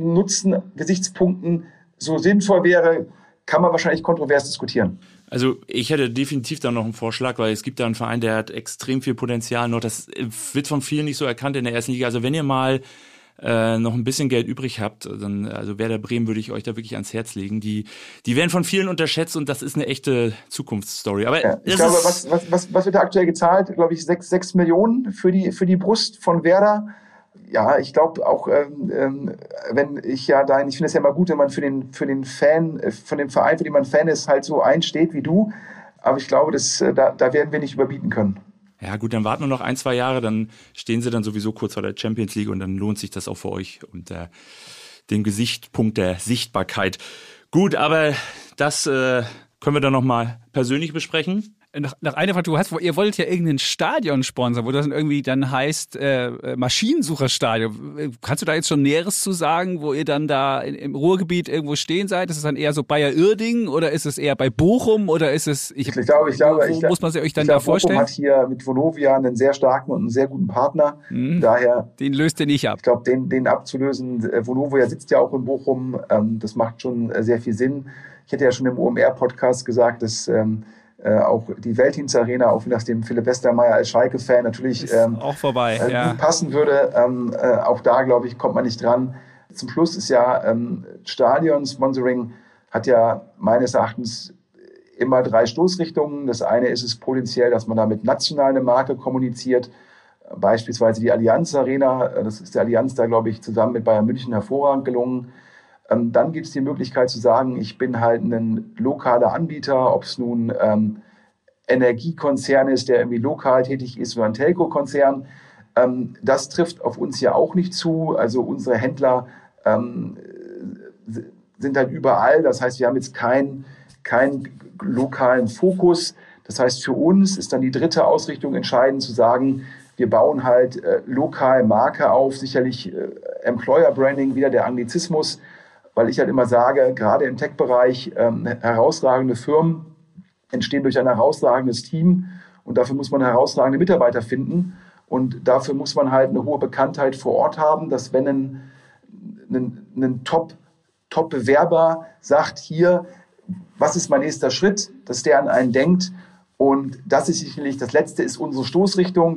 Kosten-Nutzen-Gesichtspunkten so sinnvoll wäre, kann man wahrscheinlich kontrovers diskutieren. Also ich hätte definitiv da noch einen Vorschlag, weil es gibt da einen Verein, der hat extrem viel Potenzial noch. Das wird von vielen nicht so erkannt in der ersten Liga. Also wenn ihr mal äh, noch ein bisschen Geld übrig habt, dann, also Werder Bremen würde ich euch da wirklich ans Herz legen. Die, die werden von vielen unterschätzt und das ist eine echte Zukunftsstory. Aber ja, ich glaube, was, was, was, was wird da aktuell gezahlt? Glaube ich, sechs, sechs Millionen für die, für die Brust von Werder. Ja, ich glaube auch, ähm, wenn ich ja da, ich finde es ja immer gut, wenn man für den, für den Fan, von dem Verein, für den man Fan ist, halt so einsteht wie du. Aber ich glaube, das, da, da werden wir nicht überbieten können. Ja gut, dann warten wir noch ein, zwei Jahre, dann stehen sie dann sowieso kurz vor der Champions League und dann lohnt sich das auch für euch unter dem Gesichtspunkt der Sichtbarkeit. Gut, aber das äh, können wir dann nochmal persönlich besprechen. Nach, nach einer Frage, du hast, ihr wolltet ja irgendein Stadion sponsern, wo das dann irgendwie dann heißt äh, Maschinensucherstadion. Kannst du da jetzt schon Näheres zu sagen, wo ihr dann da in, im Ruhrgebiet irgendwo stehen seid? Ist es dann eher so Bayer Uerdingen oder ist es eher bei Bochum oder ist es, ich, ich glaube, ich glaube, wo, wo ich, muss man sich euch dann ich da glaube, vorstellen? Bochum hat hier mit Vonovia einen sehr starken und einen sehr guten Partner. Mhm. Daher, den löst ihr nicht ab. Ich glaube, den, den abzulösen, Vonovia sitzt ja auch in Bochum, ähm, das macht schon sehr viel Sinn. Ich hätte ja schon im O M R-Podcast gesagt, dass ähm, Äh, auch die Weltdienst-Arena, auch wenn das dem Philipp Westermeier als Schalke-Fan natürlich ähm, auch vorbei, äh, ja. gut passen würde. Ähm, äh, auch da, glaube ich, kommt man nicht dran. Zum Schluss ist ja ähm, Stadion-Sponsoring hat ja meines Erachtens immer drei Stoßrichtungen. Das eine ist es potenziell, dass man da mit national eine Marke kommuniziert. Beispielsweise die Allianz Arena. Das ist der Allianz da, glaube ich, zusammen mit Bayern München hervorragend gelungen. Ähm, dann gibt es die Möglichkeit zu sagen, ich bin halt ein lokaler Anbieter, ob es nun ähm, Energiekonzern ist, der irgendwie lokal tätig ist, oder ein Telco-Konzern. Ähm, das trifft auf uns ja auch nicht zu. Also unsere Händler ähm, sind halt überall. Das heißt, wir haben jetzt keinen keinen lokalen Fokus. Das heißt, für uns ist dann die dritte Ausrichtung entscheidend zu sagen, wir bauen halt äh, lokal Marke auf, sicherlich äh, Employer Branding, wieder der Anglizismus, weil ich halt immer sage, gerade im Tech-Bereich, ähm, herausragende Firmen entstehen durch ein herausragendes Team und dafür muss man herausragende Mitarbeiter finden und dafür muss man halt eine hohe Bekanntheit vor Ort haben, dass wenn ein, ein, ein Top, Top-Bewerber sagt, hier, was ist mein nächster Schritt, dass der an einen denkt und das ist sicherlich, das Letzte ist unsere Stoßrichtung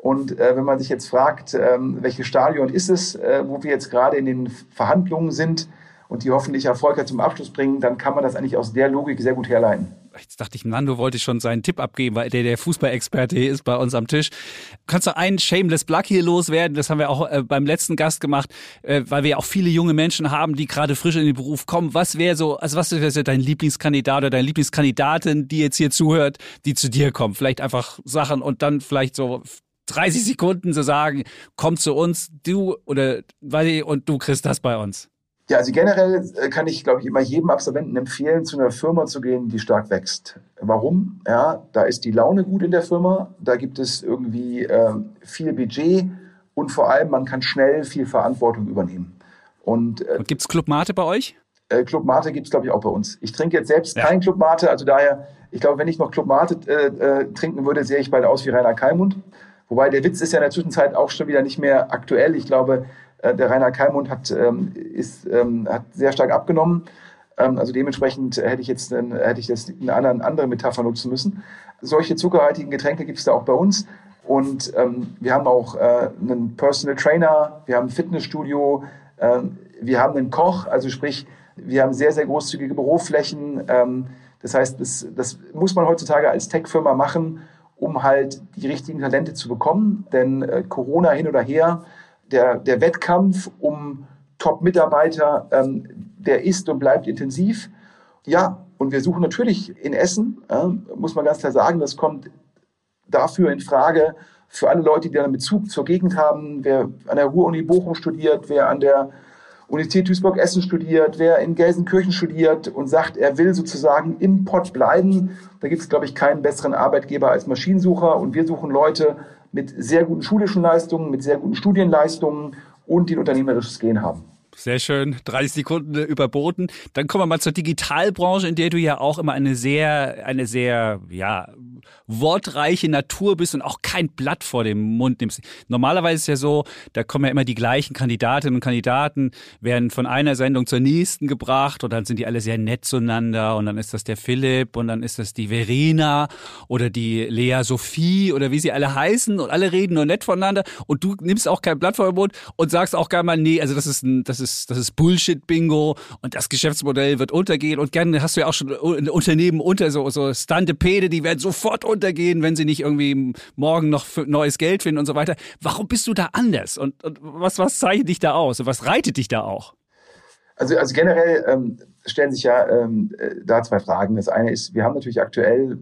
Und äh, wenn man sich jetzt fragt, ähm, welches Stadion ist es, äh, wo wir jetzt gerade in den Verhandlungen sind und die hoffentlich erfolgreich zum Abschluss bringen, dann kann man das eigentlich aus der Logik sehr gut herleiten. Jetzt dachte ich, Nando wollte schon seinen Tipp abgeben, weil der der Fußballexperte hier ist bei uns am Tisch. Kannst du einen Shameless Plug hier loswerden? Das haben wir auch äh, beim letzten Gast gemacht, äh, weil wir ja auch viele junge Menschen haben, die gerade frisch in den Beruf kommen. Was wäre so, also was wäre so dein Lieblingskandidat oder deine Lieblingskandidatin, die jetzt hier zuhört, die zu dir kommt? Vielleicht einfach Sachen und dann vielleicht so dreißig Sekunden zu sagen, komm zu uns, du oder weiß ich, und du kriegst das bei uns. Ja, also generell kann ich, glaube ich, immer jedem Absolventen empfehlen, zu einer Firma zu gehen, die stark wächst. Warum? Ja, da ist die Laune gut in der Firma, da gibt es irgendwie äh, viel Budget und vor allem, man kann schnell viel Verantwortung übernehmen. Und, äh, und gibt's Club Mate bei euch? Äh, Club Mate gibt's, glaube ich, auch bei uns. Ich trinke jetzt selbst ja. kein Club Mate, also daher, ich glaube, wenn ich noch Club Mate äh, äh, trinken würde, sähe ich bald aus wie Rainer Kallmund. Wobei der Witz ist ja in der Zwischenzeit auch schon wieder nicht mehr aktuell. Ich glaube, der Rainer Kallmund hat, ähm, ist, ähm, hat sehr stark abgenommen. Ähm, also dementsprechend hätte ich jetzt einen, hätte ich das eine andere, eine andere Metapher nutzen müssen. Solche zuckerhaltigen Getränke gibt es da auch bei uns. Und ähm, wir haben auch äh, einen Personal Trainer, wir haben ein Fitnessstudio, äh, wir haben einen Koch. Also sprich, wir haben sehr, sehr großzügige Büroflächen. Ähm, das heißt, das, das muss man heutzutage als Tech-Firma machen, um halt die richtigen Talente zu bekommen. Denn äh, Corona hin oder her, Der, der Wettkampf um Top-Mitarbeiter, ähm, der ist und bleibt intensiv. Ja, und wir suchen natürlich in Essen, äh, muss man ganz klar sagen, das kommt dafür in Frage für alle Leute, die einen Bezug zur Gegend haben. Wer an der Ruhr-Uni Bochum studiert, wer an der Universität Duisburg-Essen studiert, wer in Gelsenkirchen studiert und sagt, er will sozusagen im Pott bleiben. Da gibt es, glaube ich, keinen besseren Arbeitgeber als Maschinensucher. Und wir suchen Leute mit sehr guten schulischen Leistungen, mit sehr guten Studienleistungen und die ein unternehmerisches Gen haben. Sehr schön, dreißig Sekunden überboten. Dann kommen wir mal zur Digitalbranche, in der du ja auch immer eine sehr, eine sehr, ja, wortreiche Natur bist und auch kein Blatt vor dem Mund nimmst. Normalerweise ist es ja so, da kommen ja immer die gleichen Kandidatinnen und Kandidaten, werden von einer Sendung zur nächsten gebracht und dann sind die alle sehr nett zueinander und dann ist das der Philipp und dann ist das die Verena oder die Lea Sophie oder wie sie alle heißen und alle reden nur nett voneinander und du nimmst auch kein Blatt vor den Mund und sagst auch gar mal, nee, also das ist ein, das ist, das ist Bullshit-Bingo und das Geschäftsmodell wird untergehen und gerne hast du ja auch schon Unternehmen unter so, so Stantepede, die werden sofort untergehen, wenn sie nicht irgendwie morgen noch neues Geld finden und so weiter. Warum bist du da anders? Und, und was, was zeichnet dich da aus? Und was reitet dich da auch? Also, also generell ähm, stellen sich ja ähm, da zwei Fragen. Das eine ist, wir haben natürlich aktuell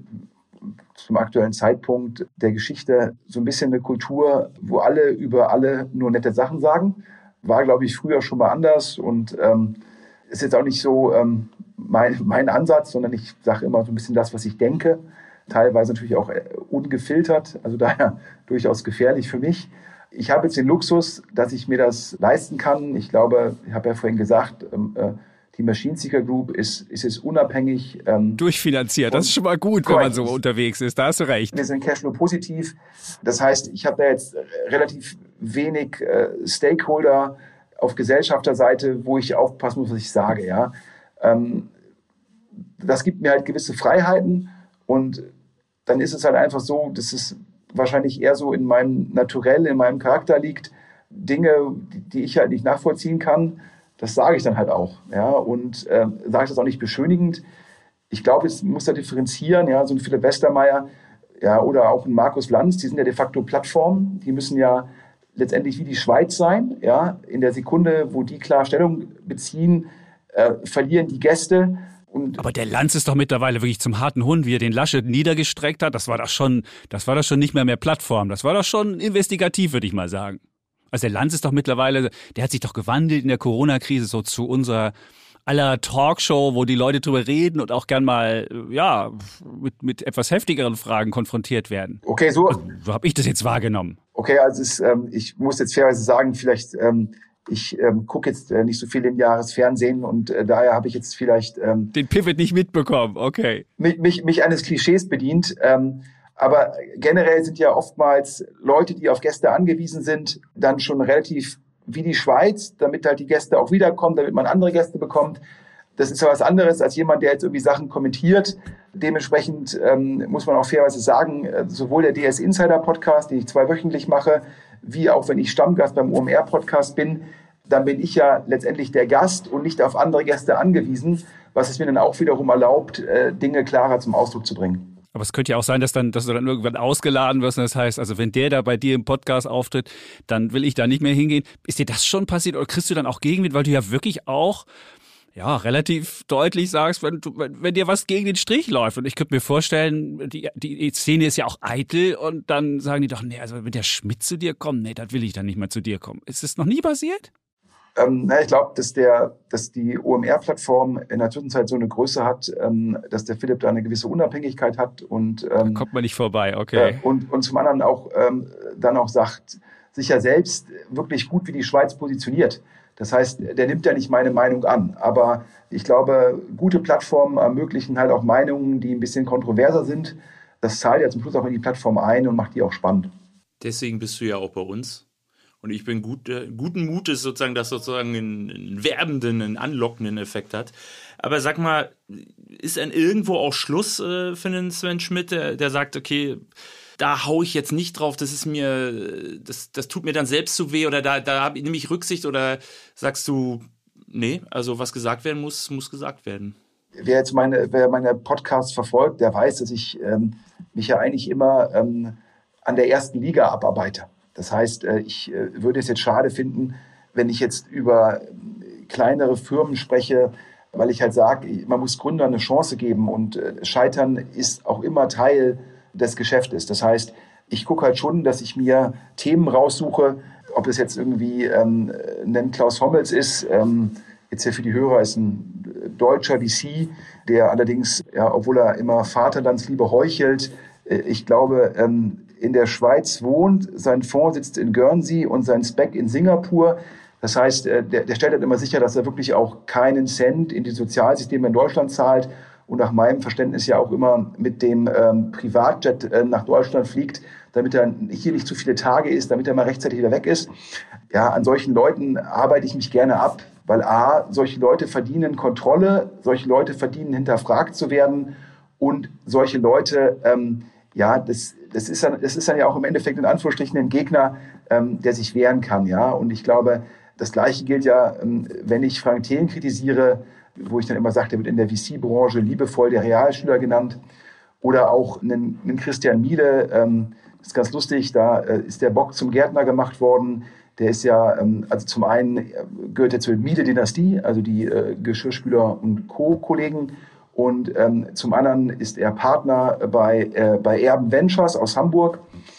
zum aktuellen Zeitpunkt der Geschichte so ein bisschen eine Kultur, wo alle über alle nur nette Sachen sagen. War, glaube ich, früher schon mal anders und ähm, ist jetzt auch nicht so ähm, mein, mein Ansatz, sondern ich sage immer so ein bisschen das, was ich denke. Teilweise natürlich auch ungefiltert, also daher durchaus gefährlich für mich. Ich habe jetzt den Luxus, dass ich mir das leisten kann. Ich glaube, ich habe ja vorhin gesagt, äh, die Machine Seeker Group ist, ist jetzt unabhängig. Ähm, Durchfinanziert, das ist schon mal gut, wenn man so unterwegs ist, da hast du recht. Wir sind Cashflow positiv. Das heißt, ich habe da jetzt relativ wenig äh, Stakeholder auf Gesellschafterseite, wo ich aufpassen muss, was ich sage. Ja, ähm, das gibt mir halt gewisse Freiheiten und dann ist es halt einfach so, dass es wahrscheinlich eher so in meinem Naturell, in meinem Charakter liegt, Dinge, die ich halt nicht nachvollziehen kann, das sage ich dann halt auch. Ja, und äh, sage ich das auch nicht beschönigend. Ich glaube, es muss da differenzieren. Ja, so ein Philipp Westermeier ja, oder auch ein Markus Lanz, die sind ja de facto Plattformen. Die müssen ja letztendlich wie die Schweiz sein. Ja, in der Sekunde, wo die klar Stellung beziehen, äh, verlieren die Gäste. Und aber der Lanz ist doch mittlerweile wirklich zum harten Hund, wie er den Laschet niedergestreckt hat. Das war doch schon, das war doch schon nicht mehr mehr Plattform. Das war doch schon investigativ, würde ich mal sagen. Also der Lanz ist doch mittlerweile, der hat sich doch gewandelt in der Corona-Krise so zu unserer aller Talkshow, wo die Leute drüber reden und auch gern mal, ja, mit, mit etwas heftigeren Fragen konfrontiert werden. Okay, so. Also, so habe ich das jetzt wahrgenommen. Okay, also es, ähm, ich muss jetzt fairerweise sagen, vielleicht, ähm, ich ähm, gucke jetzt äh, nicht so viel lineares Fernsehen und äh, daher habe ich jetzt vielleicht ähm, den Pivot nicht mitbekommen, okay. Mich, mich, mich eines Klischees bedient. Ähm, aber generell sind ja oftmals Leute, die auf Gäste angewiesen sind, dann schon relativ wie die Schweiz, damit halt die Gäste auch wiederkommen, damit man andere Gäste bekommt. Das ist ja was anderes als jemand, der jetzt irgendwie Sachen kommentiert. Dementsprechend ähm, muss man auch fairerweise sagen, äh, sowohl der D S Insider Podcast, den ich zweiwöchentlich mache, wie auch wenn ich Stammgast beim O M R Podcast bin, dann bin ich ja letztendlich der Gast und nicht auf andere Gäste angewiesen, was es mir dann auch wiederum erlaubt, äh, Dinge klarer zum Ausdruck zu bringen. Aber es könnte ja auch sein, dass, dann, dass du dann irgendwann ausgeladen wirst. Und das heißt, also wenn der da bei dir im Podcast auftritt, dann will ich da nicht mehr hingehen. Ist dir das schon passiert oder kriegst du dann auch Gegenwind, weil du ja wirklich auch ja relativ deutlich sagst, wenn, du, wenn, wenn dir was gegen den Strich läuft. Und ich könnte mir vorstellen, die, die Szene ist ja auch eitel und dann sagen die doch, nee, also wenn der Schmidt zu dir kommt, nee, das will ich dann nicht mehr zu dir kommen. Ist das noch nie passiert? Ähm, na, ich glaube, dass der, dass die O M R-Plattform in der Zwischenzeit so eine Größe hat, ähm, dass der Philipp da eine gewisse Unabhängigkeit hat und ähm, da kommt man nicht vorbei, okay. Äh, und, und zum anderen auch ähm, dann auch sagt, sich ja selbst wirklich gut wie die Schweiz positioniert. Das heißt, der nimmt ja nicht meine Meinung an, aber ich glaube, gute Plattformen ermöglichen halt auch Meinungen, die ein bisschen kontroverser sind. Das zahlt ja zum Schluss auch in die Plattform ein und macht die auch spannend. Deswegen bist du ja auch bei uns. Und ich bin gut, äh, guten Mutes sozusagen, dass sozusagen einen, einen werbenden, einen anlockenden Effekt hat. Aber sag mal, ist denn irgendwo auch Schluss äh, für den Sven Schmidt, der, der sagt, okay, da hau ich jetzt nicht drauf, das ist mir, das, das tut mir dann selbst zu weh oder da, da habe ich nämlich Rücksicht oder sagst du, nee, also was gesagt werden muss, muss gesagt werden. Wer jetzt meine, wer meine Podcasts verfolgt, der weiß, dass ich ähm, mich ja eigentlich immer ähm, an der ersten Liga abarbeite. Das heißt, ich würde es jetzt schade finden, wenn ich jetzt über kleinere Firmen spreche, weil ich halt sage, man muss Gründern eine Chance geben und Scheitern ist auch immer Teil des Geschäftes. Das heißt, ich gucke halt schon, dass ich mir Themen raussuche, ob es jetzt irgendwie ähm, ein Klaus Hommels ist, ähm, jetzt hier für die Hörer ist ein deutscher V C, der allerdings, ja, obwohl er immer Vaterlandsliebe heuchelt, äh, ich glaube, ähm, in der Schweiz wohnt, sein Fonds sitzt in Guernsey und sein Spec in Singapur. Das heißt, der, der stellt halt immer sicher, dass er wirklich auch keinen Cent in die Sozialsysteme in Deutschland zahlt und nach meinem Verständnis ja auch immer mit dem ähm, Privatjet äh, nach Deutschland fliegt, damit er hier nicht zu viele Tage ist, damit er mal rechtzeitig wieder weg ist. Ja, an solchen Leuten arbeite ich mich gerne ab, weil A, solche Leute verdienen Kontrolle, solche Leute verdienen hinterfragt zu werden und solche Leute, ähm, ja, das Das ist, dann, das ist dann ja auch im Endeffekt in Anführungsstrichen ein Gegner, ähm, der sich wehren kann. Ja? Und ich glaube, das Gleiche gilt ja, ähm, wenn ich Frank Thelen kritisiere, wo ich dann immer sage, der wird in der V C-Branche liebevoll der Realschüler genannt. Oder auch einen, einen Christian Miele, ähm, das ist ganz lustig, da äh, ist der Bock zum Gärtner gemacht worden. Der ist ja, ähm, also zum einen gehört er zur Miele-Dynastie, also die äh, Geschirrspüler- und Co-Kollegen. Und ähm, zum anderen ist er Partner bei, äh, bei Erben Ventures aus Hamburg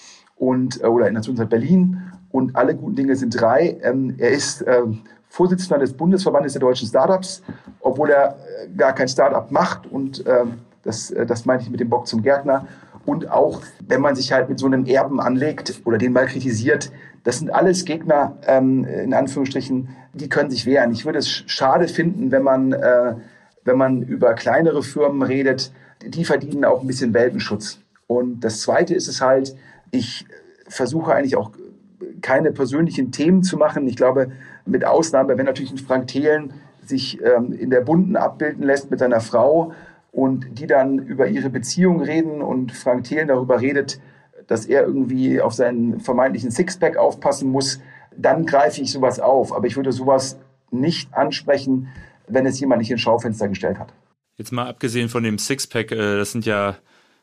und, äh, oder in der Zwischenzeit Berlin. Und alle guten Dinge sind drei. Ähm, er ist äh, Vorsitzender des Bundesverbandes der deutschen Startups, obwohl er äh, gar kein Startup macht. Und äh, das, äh, das meine ich mit dem Bock zum Gärtner. Und auch, wenn man sich halt mit so einem Erben anlegt oder den mal kritisiert, das sind alles Gegner, ähm, in Anführungsstrichen, die können sich wehren. Ich würde es schade finden, wenn man... Äh, wenn man über kleinere Firmen redet, die verdienen auch ein bisschen Welpenschutz. Und das Zweite ist es halt, ich versuche eigentlich auch keine persönlichen Themen zu machen. Ich glaube, mit Ausnahme, wenn natürlich ein Frank Thelen sich ähm, in der Bunten abbilden lässt mit seiner Frau und die dann über ihre Beziehung reden und Frank Thelen darüber redet, dass er irgendwie auf seinen vermeintlichen Sixpack aufpassen muss, dann greife ich sowas auf. Aber ich würde sowas nicht ansprechen, wenn es jemand nicht ins Schaufenster gestellt hat. Jetzt mal abgesehen von dem Sixpack, äh, das sind ja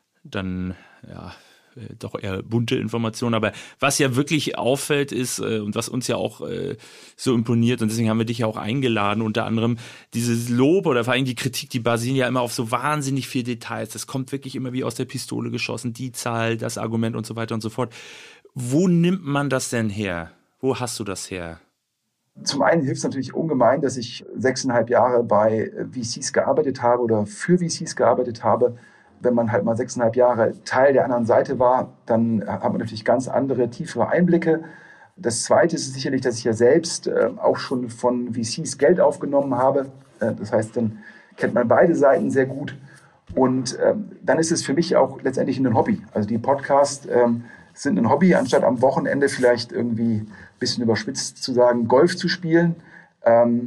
dann ja äh, doch eher bunte Informationen, aber was ja wirklich auffällt ist äh, und was uns ja auch äh, so imponiert und deswegen haben wir dich ja auch eingeladen, unter anderem dieses Lob oder vor allem die Kritik, die basieren ja immer auf so wahnsinnig viel Details. Das kommt wirklich immer wie aus der Pistole geschossen, die Zahl, das Argument und so weiter und so fort. Wo nimmt man das denn her? Wo hast du das her? Zum einen hilft es natürlich ungemein, dass ich sechseinhalb Jahre bei V Cs gearbeitet habe oder für V Cs gearbeitet habe. Wenn man halt mal sechseinhalb Jahre Teil der anderen Seite war, dann hat man natürlich ganz andere, tiefere Einblicke. Das Zweite ist sicherlich, dass ich ja selbst äh, auch schon von V Cs Geld aufgenommen habe. Äh, das heißt, dann kennt man beide Seiten sehr gut. Und äh, dann ist es für mich auch letztendlich ein Hobby. Also die Podcasts äh, sind ein Hobby, anstatt am Wochenende vielleicht irgendwie ein bisschen überspitzt zu sagen, Golf zu spielen. Ähm,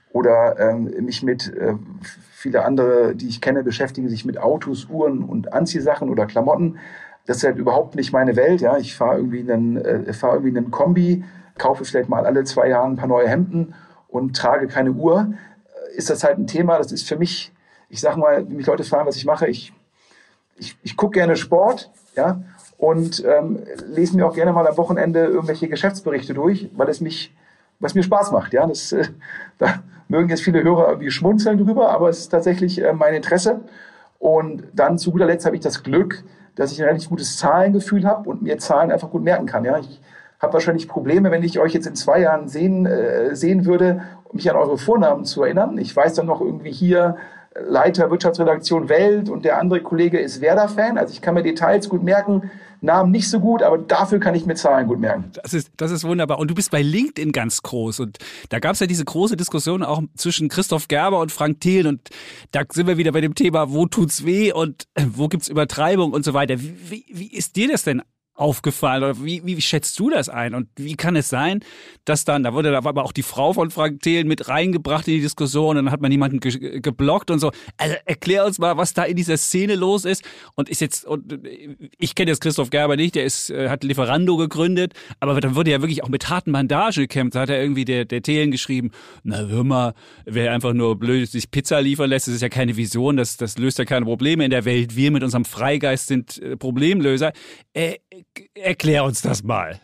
oder ähm, mich mit, äh, viele andere, die ich kenne, beschäftigen sich mit Autos, Uhren und Anziehsachen oder Klamotten. Das ist halt überhaupt nicht meine Welt. Ja, ich fahre irgendwie einen, äh, fahre irgendwie einen Kombi, kaufe vielleicht mal alle zwei Jahre ein paar neue Hemden und trage keine Uhr. Ist das halt ein Thema? Das ist für mich, ich sag mal, wenn mich Leute fragen, was ich mache, ich ich, ich gucke gerne Sport, ja, und ähm, lese mir auch gerne mal am Wochenende irgendwelche Geschäftsberichte durch, weil es mich, was mir Spaß macht, ja. Das, äh, da mögen jetzt viele Hörer irgendwie schmunzeln drüber, aber es ist tatsächlich äh, mein Interesse. Und dann zu guter Letzt habe ich das Glück, dass ich ein relativ gutes Zahlengefühl habe und mir Zahlen einfach gut merken kann, ja. Ich habe wahrscheinlich Probleme, wenn ich euch jetzt in zwei Jahren sehen, äh, sehen würde, um mich an eure Vornamen zu erinnern. Ich weiß dann noch irgendwie hier Leiter Wirtschaftsredaktion Welt und der andere Kollege ist Werder-Fan. Also ich kann mir Details gut merken, Namen nicht so gut, aber dafür kann ich mir Zahlen gut merken. Das ist, das ist wunderbar. Und du bist bei LinkedIn ganz groß. Und da gab es ja diese große Diskussion auch zwischen Christoph Gerber und Frank Thelen. Und da sind wir wieder bei dem Thema, wo tut's weh und wo gibt's Übertreibung und so weiter. Wie, wie, wie ist dir das denn aufgefallen oder wie, wie schätzt du das ein und wie kann es sein, dass dann, da wurde da aber auch die Frau von Frank Thelen mit reingebracht in die Diskussion und dann hat man jemanden ge- geblockt und so. Also erklär uns mal, was da in dieser Szene los ist und ist jetzt, und ich kenne jetzt Christoph Gerber nicht, der ist, hat Lieferando gegründet, aber dann wurde ja wirklich auch mit harten Bandagen gekämpft, da hat er irgendwie der, der Thelen geschrieben, na hör mal, wer einfach nur blöd sich Pizza liefern lässt, das ist ja keine Vision, das, das löst ja keine Probleme in der Welt, wir mit unserem Freigeist sind äh, Problemlöser. Äh, Erklär uns das mal.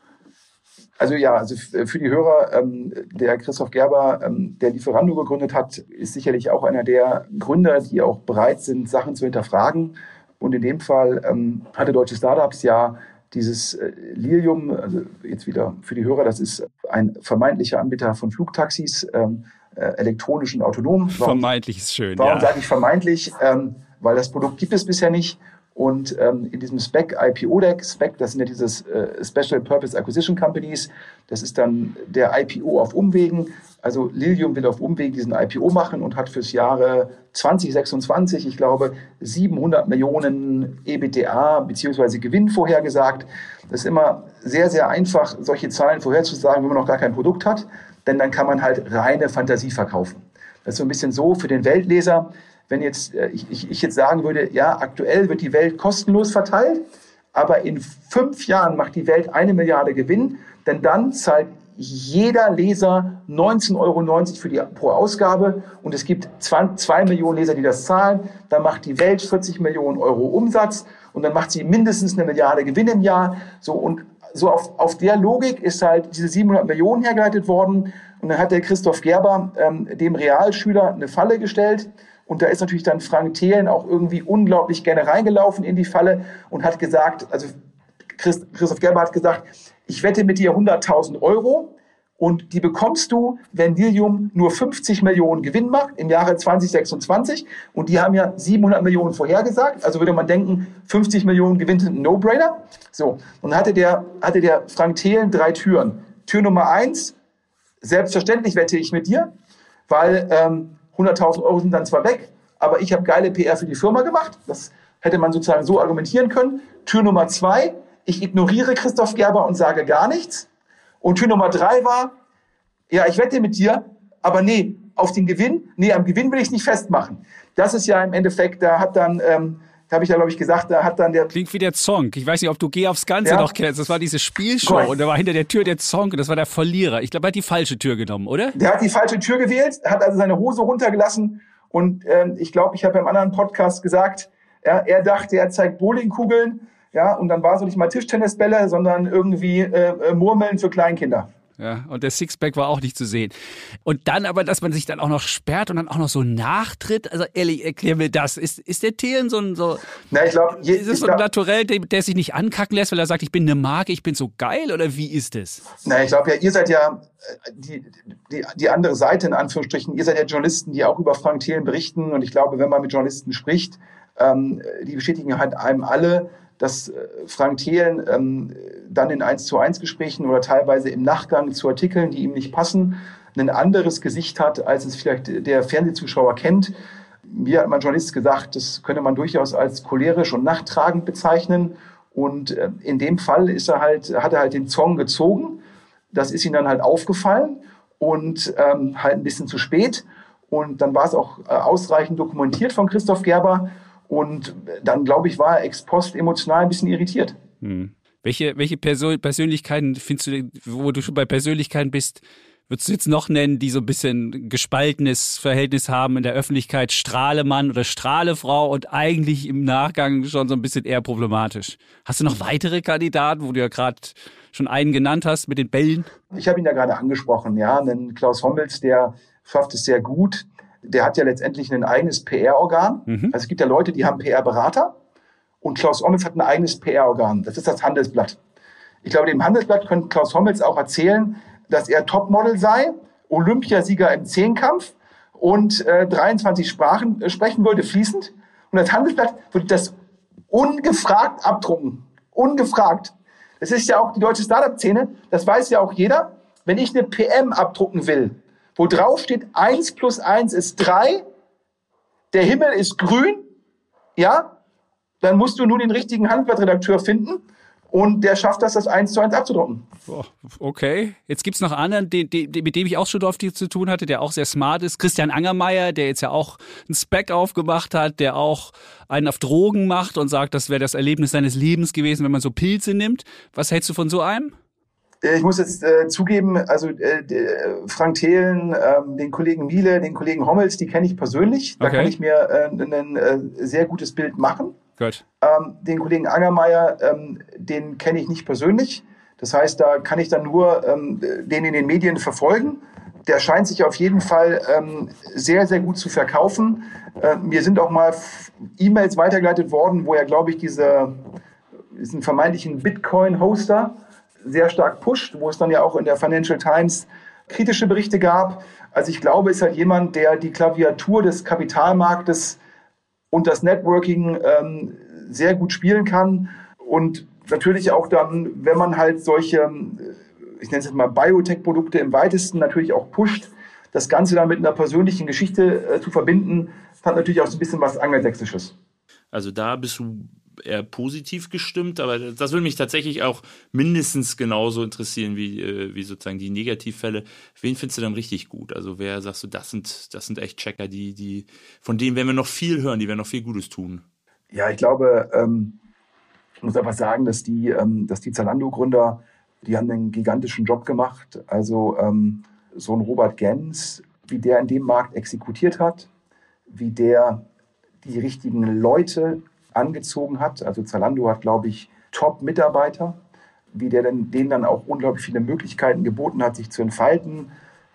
Also ja, also für die Hörer, ähm, der Christoph Gerber, ähm, der Lieferando gegründet hat, ist sicherlich auch einer der Gründer, die auch bereit sind, Sachen zu hinterfragen. Und in dem Fall ähm, hatte Deutsche Startups ja dieses äh, Lilium, also jetzt wieder für die Hörer, das ist ein vermeintlicher Anbieter von Flugtaxis, ähm, äh, elektronisch und autonom. Warum, vermeintlich ist schön, Warum ja. sage ich vermeintlich? Ähm, weil das Produkt gibt es bisher nicht. Und ähm, in diesem SPAC I P O-Deck, SPAC, das sind ja dieses äh, Special Purpose Acquisition Companies, das ist dann der I P O auf Umwegen. Also Lilium will auf Umwegen diesen I P O machen und hat fürs Jahre zwanzig sechsundzwanzig, ich glaube, siebenhundert Millionen E B T A bzw. Gewinn vorhergesagt. Das ist immer sehr, sehr einfach, solche Zahlen vorherzusagen, wenn man noch gar kein Produkt hat, denn dann kann man halt reine Fantasie verkaufen. Das ist so ein bisschen so für den Weltleser. Wenn jetzt ich, ich jetzt sagen würde, ja, aktuell wird die Welt kostenlos verteilt, aber in fünf Jahren macht die Welt eine Milliarde Gewinn, denn dann zahlt jeder Leser neunzehn Euro neunzig für die, pro Ausgabe und es gibt zwei Millionen Leser, die das zahlen, dann macht die Welt vierzig Millionen Euro Umsatz und dann macht sie mindestens eine Milliarde Gewinn im Jahr. So, und so auf, auf der Logik ist halt diese siebenhundert Millionen hergeleitet worden und dann hat der Christoph Gerber ähm, dem Realschüler eine Falle gestellt. Und da ist natürlich dann Frank Thelen auch irgendwie unglaublich gerne reingelaufen in die Falle und hat gesagt, also Christ, Christoph Gerber hat gesagt, ich wette mit dir hunderttausend Euro und die bekommst du, wenn Lilium nur fünfzig Millionen Gewinn macht im Jahre zwanzig sechsundzwanzig. Und die haben ja siebenhundert Millionen vorhergesagt. Also würde man denken, fünfzig Millionen Gewinn sind ein No-Brainer. So, und dann hatte der, hatte der Frank Thelen drei Türen. Tür Nummer eins, selbstverständlich wette ich mit dir, weil ähm, hunderttausend Euro sind dann zwar weg, aber ich habe geile P R für die Firma gemacht. Das hätte man sozusagen so argumentieren können. Tür Nummer zwei, ich ignoriere Christoph Gerber und sage gar nichts. Und Tür Nummer drei war, ja, ich wette mit dir, aber nee, auf den Gewinn, nee, am Gewinn will ich es nicht festmachen. Das ist ja im Endeffekt, da hat dann, ähm, da habe ich ja, glaube ich, gesagt, da hat dann der... Klingt wie der Zonk. Ich weiß nicht, ob du Geh aufs Ganze ja. noch kennst. Das war diese Spielshow Correct. Und da war hinter der Tür der Zonk und das war der Verlierer. Ich glaube, er hat die falsche Tür genommen, oder? Der hat die falsche Tür gewählt, hat also seine Hose runtergelassen und ähm, ich glaube, ich habe im anderen Podcast gesagt, ja, er dachte, er zeigt Bowlingkugeln, ja, und dann war es nicht mal Tischtennisbälle, sondern irgendwie äh, Murmeln für Kleinkinder. Ja, und der Sixpack war auch nicht zu sehen. Und dann aber, dass man sich dann auch noch sperrt und dann auch noch so nachtritt. Also ehrlich, erklär mir das. Ist, ist der Thelen so ein, so, Na, ich glaube, ist es so ein Naturell, der, der sich nicht ankacken lässt, weil er sagt, ich bin eine Marke, ich bin so geil, oder wie ist es? Na, ich glaube ja, ihr seid ja die, die, die andere Seite in Anführungsstrichen. Ihr seid ja Journalisten, die auch über Frank Thelen berichten. Und ich glaube, wenn man mit Journalisten spricht, ähm, die bestätigen halt einem alle, dass Frank Thelen ähm, dann in eins zu eins Gesprächen oder teilweise im Nachgang zu Artikeln, die ihm nicht passen, ein anderes Gesicht hat, als es vielleicht der Fernsehzuschauer kennt. Mir hat mein Journalist gesagt, das könne man durchaus als cholerisch und nachtragend bezeichnen. Und in dem Fall ist er halt, hat er halt den Zong gezogen. Das ist ihm dann halt aufgefallen. und ähm, halt ein bisschen zu spät. Und dann war es auch äh, ausreichend dokumentiert von Christoph Gerber. Und dann, glaube ich, war er ex post emotional ein bisschen irritiert. Hm. Welche, welche Perso- Persönlichkeiten findest du, wo du schon bei Persönlichkeiten bist, würdest du jetzt noch nennen, die so ein bisschen gespaltenes Verhältnis haben in der Öffentlichkeit? Strahlemann oder Strahlefrau und eigentlich im Nachgang schon so ein bisschen eher problematisch. Hast du noch weitere Kandidaten, wo du ja gerade schon einen genannt hast mit den Bällen? Ich habe ihn ja gerade angesprochen, ja, denn Klaus Hommels, der schafft es sehr gut. Der hat ja letztendlich ein eigenes P R-Organ. Mhm. Also es gibt ja Leute, die haben P R-Berater und Klaus Hommels hat ein eigenes P R-Organ. Das ist das Handelsblatt. Ich glaube, dem Handelsblatt könnte Klaus Hommels auch erzählen, dass er Topmodel sei, Olympiasieger im Zehnkampf und äh, dreiundzwanzig Sprachen äh, sprechen würde, fließend. Und das Handelsblatt würde das ungefragt abdrucken. Ungefragt. Das ist ja auch die deutsche Startup-Szene, das weiß ja auch jeder. Wenn ich eine P M abdrucken will, wo drauf steht, eins plus eins ist drei, der Himmel ist grün, ja, dann musst du nur den richtigen Handblattredakteur finden und der schafft das, das eins zu eins abzudrucken. Okay, jetzt gibt's noch anderen, die, die, mit dem ich auch schon oft zu tun hatte, der auch sehr smart ist. Christian Angermeier, der jetzt ja auch einen Spec aufgemacht hat, der auch einen auf Drogen macht und sagt, das wäre das Erlebnis seines Lebens gewesen, wenn man so Pilze nimmt. Was hältst du von so einem? Ich muss jetzt äh, zugeben, also äh, Frank Thelen, ähm, den Kollegen Miele, den Kollegen Hommels, die kenne ich persönlich. Da okay. kann ich mir äh, ein äh, sehr gutes Bild machen. Gut. Ähm, den Kollegen Angermeier, ähm, den kenne ich nicht persönlich. Das heißt, da kann ich dann nur ähm, den in den Medien verfolgen. Der scheint sich auf jeden Fall ähm, sehr, sehr gut zu verkaufen. Äh, mir sind auch mal E-Mails weitergeleitet worden, wo er, glaube ich, diese, diesen vermeintlichen Bitcoin-Hoster sehr stark pusht, wo es dann ja auch in der Financial Times kritische Berichte gab. Also ich glaube, es ist halt jemand, der die Klaviatur des Kapitalmarktes und das Networking ähm, sehr gut spielen kann und natürlich auch dann, wenn man halt solche, ich nenne es jetzt mal Biotech-Produkte im weitesten natürlich auch pusht, das Ganze dann mit einer persönlichen Geschichte äh, zu verbinden, hat natürlich auch so ein bisschen was Angelsächsisches. Also da bist du eher positiv gestimmt, aber das würde mich tatsächlich auch mindestens genauso interessieren wie, äh, wie sozusagen die Negativfälle. Wen findest du dann richtig gut? Also wer sagst du, das sind, das sind echt Checker, die, die, von denen werden wir noch viel hören, die werden noch viel Gutes tun. Ja, ich glaube, ähm, ich muss einfach sagen, dass die, ähm, dass die Zalando-Gründer, die haben einen gigantischen Job gemacht. Also ähm, so ein Robert Gens, wie der in dem Markt exekutiert hat, wie der die richtigen Leute angezogen hat. Also Zalando hat, glaube ich, Top-Mitarbeiter, wie der denn, denen dann auch unglaublich viele Möglichkeiten geboten hat, sich zu entfalten.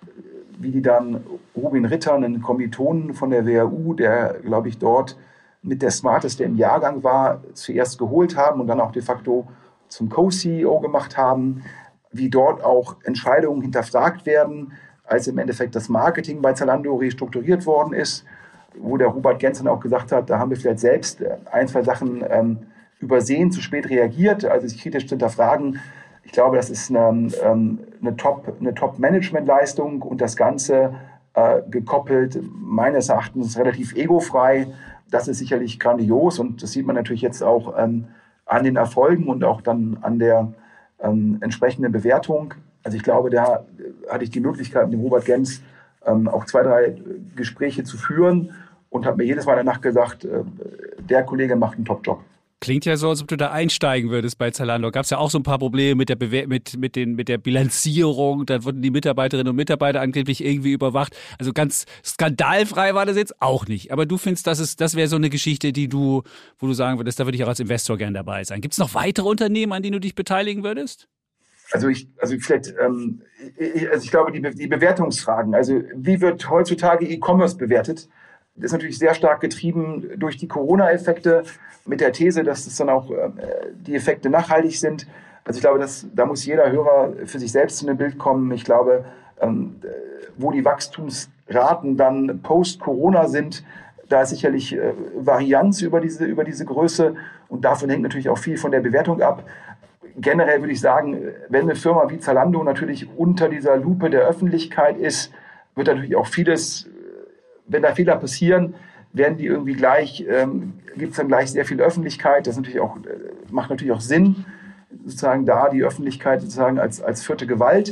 Wie die dann Rubin Ritter, einen Kommilitonen von der W H U, der, glaube ich, dort mit der Smarteste im Jahrgang war, zuerst geholt haben und dann auch de facto zum Co-C E O gemacht haben. Wie dort auch Entscheidungen hinterfragt werden, als im Endeffekt das Marketing bei Zalando restrukturiert worden ist, wo der Robert Gens dann auch gesagt hat, da haben wir vielleicht selbst ein, zwei Sachen ähm, übersehen, zu spät reagiert, also sich kritisch zu hinterfragen. Ich glaube, das ist eine, ähm, eine Top, eine Top-Management-Leistung und das Ganze äh, gekoppelt, meines Erachtens relativ egofrei. Das ist sicherlich grandios und das sieht man natürlich jetzt auch ähm, an den Erfolgen und auch dann an der ähm, entsprechenden Bewertung. Also ich glaube, da hatte ich die Möglichkeit, mit dem Robert Gens ähm, auch zwei, drei Gespräche zu führen und habe mir jedes Mal danach gesagt, äh, der Kollege macht einen Top-Job. Klingt ja so, als ob du da einsteigen würdest bei Zalando. Gab es ja auch so ein paar Probleme mit der Bewer- mit mit den mit der Bilanzierung. Da wurden die Mitarbeiterinnen und Mitarbeiter angeblich irgendwie überwacht. Also ganz skandalfrei war das jetzt auch nicht. Aber du findest, das ist das wäre so eine Geschichte, die du, wo du sagen würdest, da würde ich auch als Investor gern dabei sein. Gibt es noch weitere Unternehmen, an denen du dich beteiligen würdest? Also ich, also vielleicht, ähm, ich, also ich glaube, die, die Bewertungsfragen, also wie wird heutzutage E-Commerce bewertet, das ist natürlich sehr stark getrieben durch die Corona-Effekte mit der These, dass es dann auch äh, die Effekte nachhaltig sind. Also ich glaube, dass, da muss jeder Hörer für sich selbst zu einem Bild kommen. Ich glaube, ähm, wo die Wachstumsraten dann post-Corona sind, da ist sicherlich äh, Varianz über diese, über diese Größe und davon hängt natürlich auch viel von der Bewertung ab. Generell würde ich sagen, wenn eine Firma wie Zalando natürlich unter dieser Lupe der Öffentlichkeit ist, wird natürlich auch vieles, wenn da Fehler passieren, werden die irgendwie gleich, ähm, gibt es dann gleich sehr viel Öffentlichkeit. Das natürlich auch, macht natürlich auch Sinn, sozusagen da die Öffentlichkeit sozusagen als, als vierte Gewalt.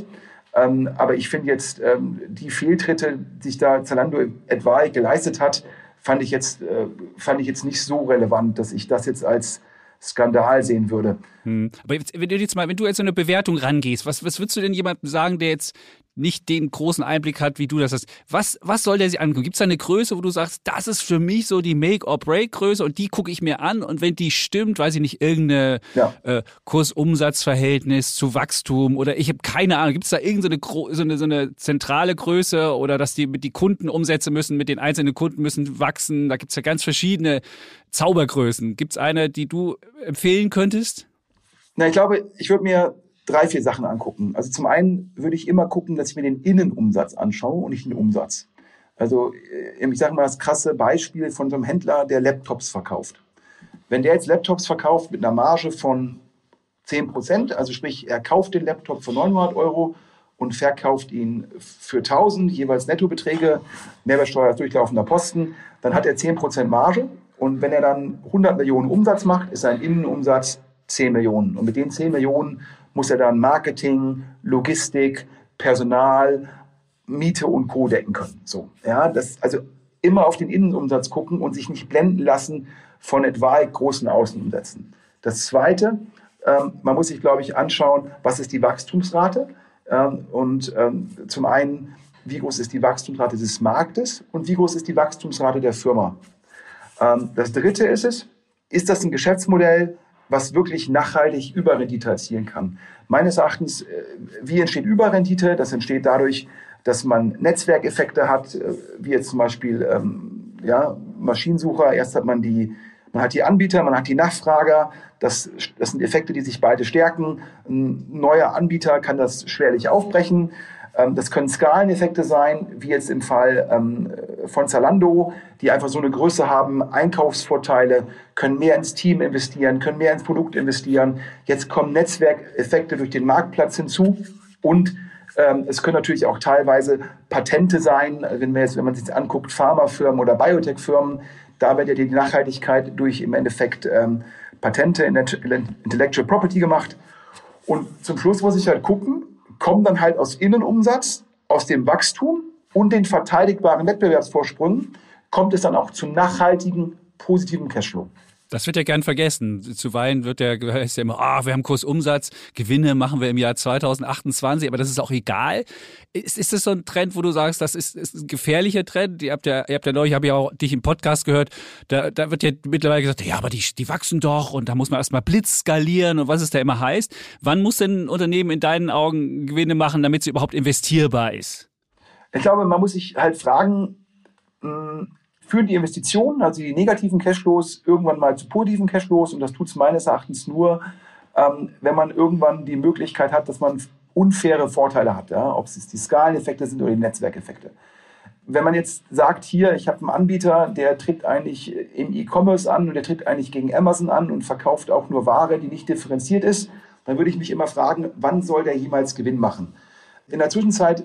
Ähm, aber ich finde jetzt, ähm, die Fehltritte, die sich da Zalando etwaig geleistet hat, fand ich jetzt, äh, fand ich jetzt nicht so relevant, dass ich das jetzt als Skandal sehen würde. Hm. Aber jetzt, wenn du jetzt mal, wenn du jetzt so eine Bewertung rangehst, was, was würdest du denn jemandem sagen, der jetzt nicht den großen Einblick hat, wie du das hast? Was, was soll der sich angucken? Gibt es da eine Größe, wo du sagst, das ist für mich so die Make-or-Break-Größe und die gucke ich mir an und wenn die stimmt, weiß ich nicht, irgendeine ja. äh, Kurs-Umsatz-Verhältnis zu Wachstum oder ich habe keine Ahnung, gibt es da irgendeine so, so, eine, so eine zentrale Größe oder dass die, die Kundenumsätze müssen, mit den einzelnen Kunden müssen wachsen, da gibt es ja ganz verschiedene Zaubergrößen. Gibt es eine, die du empfehlen könntest? Na, ich glaube, ich würde mir drei, vier Sachen angucken. Also zum einen würde ich immer gucken, dass ich mir den Innenumsatz anschaue und nicht den Umsatz. Also ich sage mal das krasse Beispiel von so einem Händler, der Laptops verkauft. Wenn der jetzt Laptops verkauft mit einer Marge von zehn Prozent, also sprich, er kauft den Laptop für neunhundert Euro und verkauft ihn für tausend, jeweils Nettobeträge, Mehrwertsteuer als durchlaufender Posten, dann hat er zehn Prozent Marge und wenn er dann hundert Millionen Umsatz macht, ist sein Innenumsatz zehn Millionen. Und mit den zehn Millionen muss er dann Marketing, Logistik, Personal, Miete und Co. decken können. So, ja, das, also immer auf den Innenumsatz gucken und sich nicht blenden lassen von etwaig großen Außenumsätzen. Das Zweite, ähm, man muss sich, glaube ich, anschauen, was ist die Wachstumsrate? Ähm, und ähm, zum einen, wie groß ist die Wachstumsrate des Marktes und wie groß ist die Wachstumsrate der Firma? Ähm, das Dritte ist es, ist das ein Geschäftsmodell, was wirklich nachhaltig Überrendite erzielen kann. Meines Erachtens, wie entsteht Überrendite? Das entsteht dadurch, dass man Netzwerkeffekte hat, wie jetzt zum Beispiel ähm, ja, Maschinensucher. Erst hat man die, man hat die Anbieter, man hat die Nachfrager. Das, das sind Effekte, die sich beide stärken. Ein neuer Anbieter kann das schwerlich aufbrechen. Ähm, das können Skaleneffekte sein, wie jetzt im Fall ähm, von Zalando, die einfach so eine Größe haben, Einkaufsvorteile, können mehr ins Team investieren, können mehr ins Produkt investieren. Jetzt kommen Netzwerkeffekte durch den Marktplatz hinzu und ähm, es können natürlich auch teilweise Patente sein, wenn man, jetzt, wenn man sich anguckt, Pharmafirmen oder Biotech-Firmen, da wird ja die Nachhaltigkeit durch im Endeffekt ähm, Patente, Intellectual Property gemacht. Und zum Schluss muss ich halt gucken, kommen dann halt aus Innenumsatz, aus dem Wachstum und den verteidigbaren Wettbewerbsvorsprüngen, kommt es dann auch zu nachhaltigen, positiven Cashflow. Das wird ja gern vergessen. Zuweilen wird ja, heißt ja immer, ah, wir haben Kursumsatz, Gewinne machen wir im Jahr zwanzig achtundzwanzig, aber das ist auch egal. Ist, ist das so ein Trend, wo du sagst, das ist, ist ein gefährlicher Trend? Ihr habt ja, ihr habt ja neulich, habe ich auch dich im Podcast gehört, da, da wird ja mittlerweile gesagt, ja, aber die, die wachsen doch und da muss man erstmal Blitz skalieren und was es da immer heißt. Wann muss denn ein Unternehmen in deinen Augen Gewinne machen, damit sie überhaupt investierbar ist? Ich glaube, man muss sich halt fragen, mh, führen die Investitionen, also die negativen Cashflows, irgendwann mal zu positiven Cashflows. Und das tut es meines Erachtens nur, ähm, wenn man irgendwann die Möglichkeit hat, dass man unfaire Vorteile hat. Ja? Ob es die Skaleneffekte sind oder die Netzwerkeffekte. Wenn man jetzt sagt, hier, ich habe einen Anbieter, der tritt eigentlich im E-Commerce an und der tritt eigentlich gegen Amazon an und verkauft auch nur Ware, die nicht differenziert ist, dann würde ich mich immer fragen, wann soll der jemals Gewinn machen? In der Zwischenzeit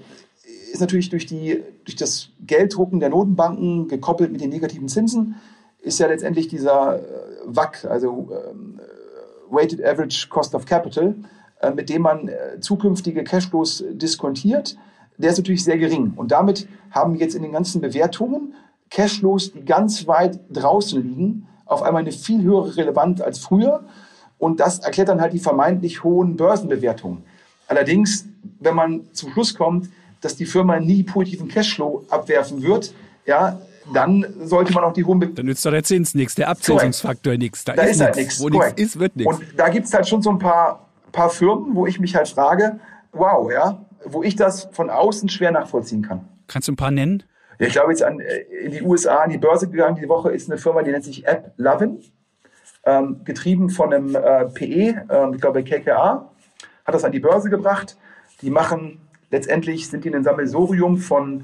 ist natürlich durch, die, durch das Gelddrucken der Notenbanken gekoppelt mit den negativen Zinsen, ist ja letztendlich dieser W A C, also ähm, Weighted Average Cost of Capital, äh, mit dem man äh, zukünftige Cashflows diskontiert, der ist natürlich sehr gering. Und damit haben wir jetzt in den ganzen Bewertungen Cashflows, die ganz weit draußen liegen, auf einmal eine viel höhere Relevanz als früher. Und das erklärt dann halt die vermeintlich hohen Börsenbewertungen. Allerdings, wenn man zum Schluss kommt, dass die Firma nie positiven Cashflow abwerfen wird, ja, dann sollte man auch die hohen... Be- dann nützt doch der Zins nichts, der Abzinsungsfaktor nichts. Da, da ist, ist halt nichts. nichts. Wo nichts ist, wird nichts. Und da gibt es halt schon so ein paar, paar Firmen, wo ich mich halt frage, wow, ja, wo ich das von außen schwer nachvollziehen kann. Kannst du ein paar nennen? Ja, ich glaube jetzt an, in die U S A, an die Börse gegangen, die Woche ist eine Firma, die nennt sich AppLovin, ähm, getrieben von einem äh, P E, äh, ich glaube K K A, hat das an die Börse gebracht. Die machen... Letztendlich sind die ein Sammelsurium von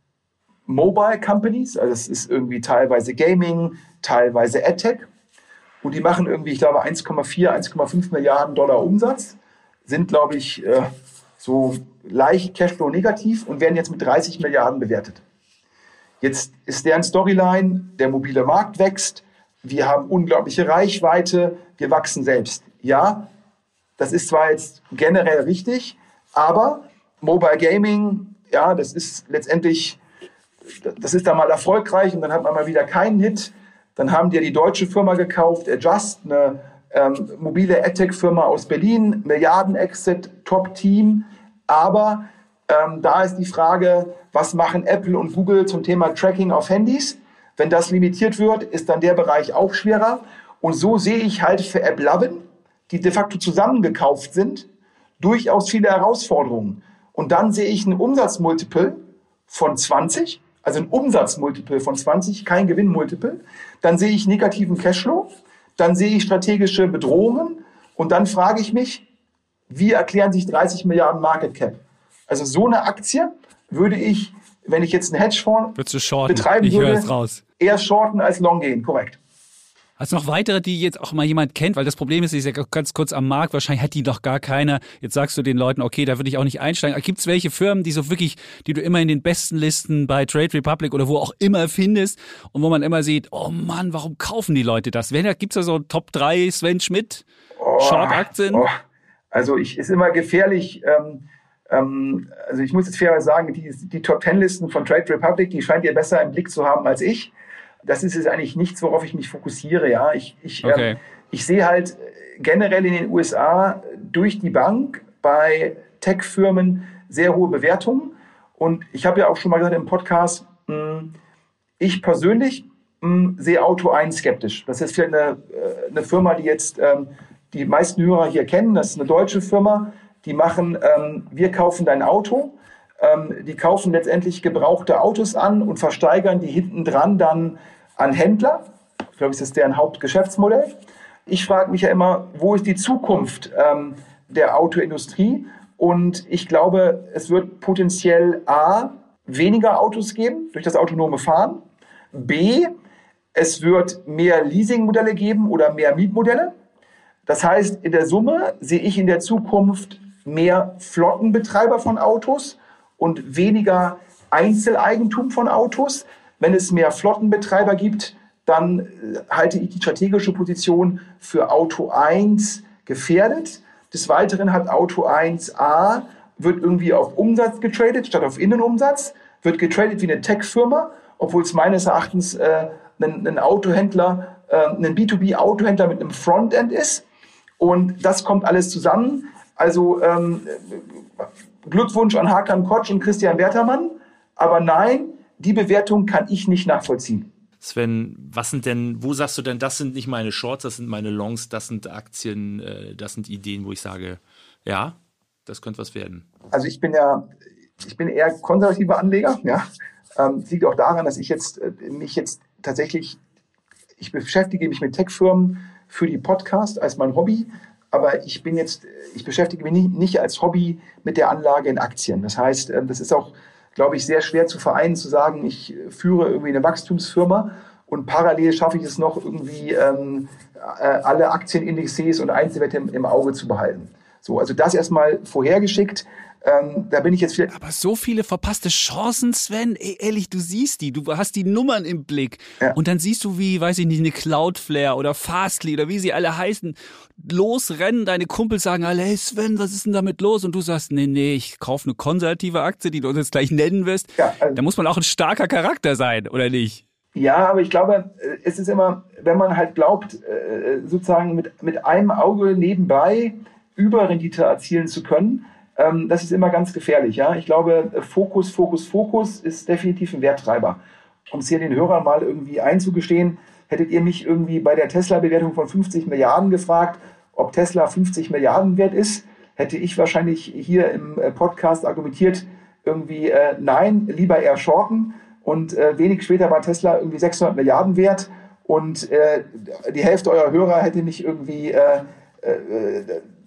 Mobile Companies, also es ist irgendwie teilweise Gaming, teilweise AdTech. Und die machen irgendwie, ich glaube, eins Komma vier, eins Komma fünf Milliarden Dollar Umsatz, sind, glaube ich, äh, so leicht Cashflow negativ und werden jetzt mit dreißig Milliarden bewertet. Jetzt ist deren Storyline, der mobile Markt wächst, wir haben unglaubliche Reichweite, wir wachsen selbst. Ja, das ist zwar jetzt generell richtig, aber Mobile Gaming, ja, das ist letztendlich, das ist dann mal erfolgreich und dann hat man mal wieder keinen Hit. Dann haben die ja die deutsche Firma gekauft, Adjust, eine ähm, mobile AdTech-Firma aus Berlin, Milliarden-Exit, Top-Team. Aber ähm, da ist die Frage, was machen Apple und Google zum Thema Tracking auf Handys? Wenn das limitiert wird, ist dann der Bereich auch schwerer. Und so sehe ich halt für AppLovin, die de facto zusammengekauft sind, durchaus viele Herausforderungen. Und dann sehe ich ein Umsatzmultiple von zwanzig, also ein Umsatzmultiple von zwanzig, kein Gewinnmultiple. Dann sehe ich negativen Cashflow, dann sehe ich strategische Bedrohungen und dann frage ich mich, wie erklären sich dreißig Milliarden Market Cap? Also so eine Aktie würde ich, wenn ich jetzt einen Hedgefonds betreiben ich würde, raus. eher shorten als long gehen, korrekt. Hast du noch weitere, die jetzt auch mal jemand kennt? Weil das Problem ist, ich ist ja ganz kurz am Markt, wahrscheinlich hat die doch gar keiner. Jetzt sagst du den Leuten, okay, da würde ich auch nicht einsteigen. Gibt es welche Firmen, die so wirklich, die du immer in den besten Listen bei Trade Republic oder wo auch immer findest und wo man immer sieht, oh Mann, warum kaufen die Leute das? Gibt es da so Top drei Sven Schmidt oh, Short-Aktien? Oh. Also ich ist immer gefährlich. Ähm, ähm, also ich muss jetzt fairerweise sagen, die, die Top zehn Listen von Trade Republic, die scheint ihr besser im Blick zu haben als ich. Das ist jetzt eigentlich nichts, worauf ich mich fokussiere. Ja, ich, ich, okay. ähm, ich sehe halt generell in den U S A durch die Bank bei Tech-Firmen sehr hohe Bewertungen. Und ich habe ja auch schon mal gesagt im Podcast, mh, ich persönlich mh, sehe Auto eins skeptisch. Das ist vielleicht eine, eine Firma, die jetzt ähm, die meisten Hörer hier kennen. Das ist eine deutsche Firma. Die machen, ähm, wir kaufen dein Auto. Ähm, die kaufen letztendlich gebrauchte Autos an und versteigern die hinten dran dann an Händler. Ich glaube, das ist deren Hauptgeschäftsmodell. Ich frage mich ja immer, wo ist die Zukunft ähm, der Autoindustrie? Und ich glaube, es wird potenziell A, weniger Autos geben durch das autonome Fahren. B, es wird mehr Leasingmodelle geben oder mehr Mietmodelle. Das heißt, in der Summe sehe ich in der Zukunft mehr Flottenbetreiber von Autos und weniger Einzeleigentum von Autos. Wenn es mehr Flottenbetreiber gibt, dann halte ich die strategische Position für Auto eins gefährdet. Des Weiteren hat Auto eins A, wird irgendwie auf Umsatz getradet statt auf Innenumsatz, wird getradet wie eine Tech-Firma, obwohl es meines Erachtens äh, ein, ein Autohändler, äh, ein B zwei B-Autohändler mit einem Frontend ist. Und das kommt alles zusammen. Also ähm, Glückwunsch an Hakan Koç und Christian Bertermann. Aber nein, die Bewertung kann ich nicht nachvollziehen. Sven, was sind denn, wo sagst du denn, das sind nicht meine Shorts, das sind meine Longs, das sind Aktien, das sind Ideen, wo ich sage, ja, das könnte was werden? Also ich bin ja, ich bin eher konservativer Anleger, ja. Ähm, das liegt auch daran, dass ich jetzt äh, mich jetzt tatsächlich, ich beschäftige mich mit Tech-Firmen für die Podcast als mein Hobby, aber ich bin jetzt, ich beschäftige mich nicht, nicht als Hobby mit der Anlage in Aktien. Das heißt, äh, das ist auch, glaube ich, sehr schwer zu vereinen, zu sagen, ich führe irgendwie eine Wachstumsfirma und parallel schaffe ich es noch irgendwie ähm, äh, alle Aktienindizes und Einzelwerte im, im Auge zu behalten. So, also das erstmal vorhergeschickt. Ähm, da bin ich jetzt viel. Aber so viele verpasste Chancen, Sven. Ey, ehrlich, du siehst die, du hast die Nummern im Blick. Ja. Und dann siehst du, wie, weiß ich nicht, eine Cloudflare oder Fastly oder wie sie alle heißen, losrennen. Deine Kumpels sagen alle, hey Sven, was ist denn damit los? Und du sagst, nee, nee, ich kaufe eine konservative Aktie, die du uns jetzt gleich nennen wirst. Ja, also, da muss man auch ein starker Charakter sein, oder nicht? Ja, aber ich glaube, es ist immer, wenn man halt glaubt, sozusagen mit, mit einem Auge nebenbei Überrendite erzielen zu können, das ist immer ganz gefährlich. Ja, ich glaube, Fokus, Fokus, Fokus ist definitiv ein Werttreiber. Um es hier den Hörern mal irgendwie einzugestehen, hättet ihr mich irgendwie bei der Tesla-Bewertung von fünfzig Milliarden gefragt, ob Tesla fünfzig Milliarden wert ist, hätte ich wahrscheinlich hier im Podcast argumentiert, irgendwie äh, nein, lieber eher shorten. Und äh, wenig später war Tesla irgendwie sechshundert Milliarden wert und äh, die Hälfte eurer Hörer hätte mich irgendwie äh, äh,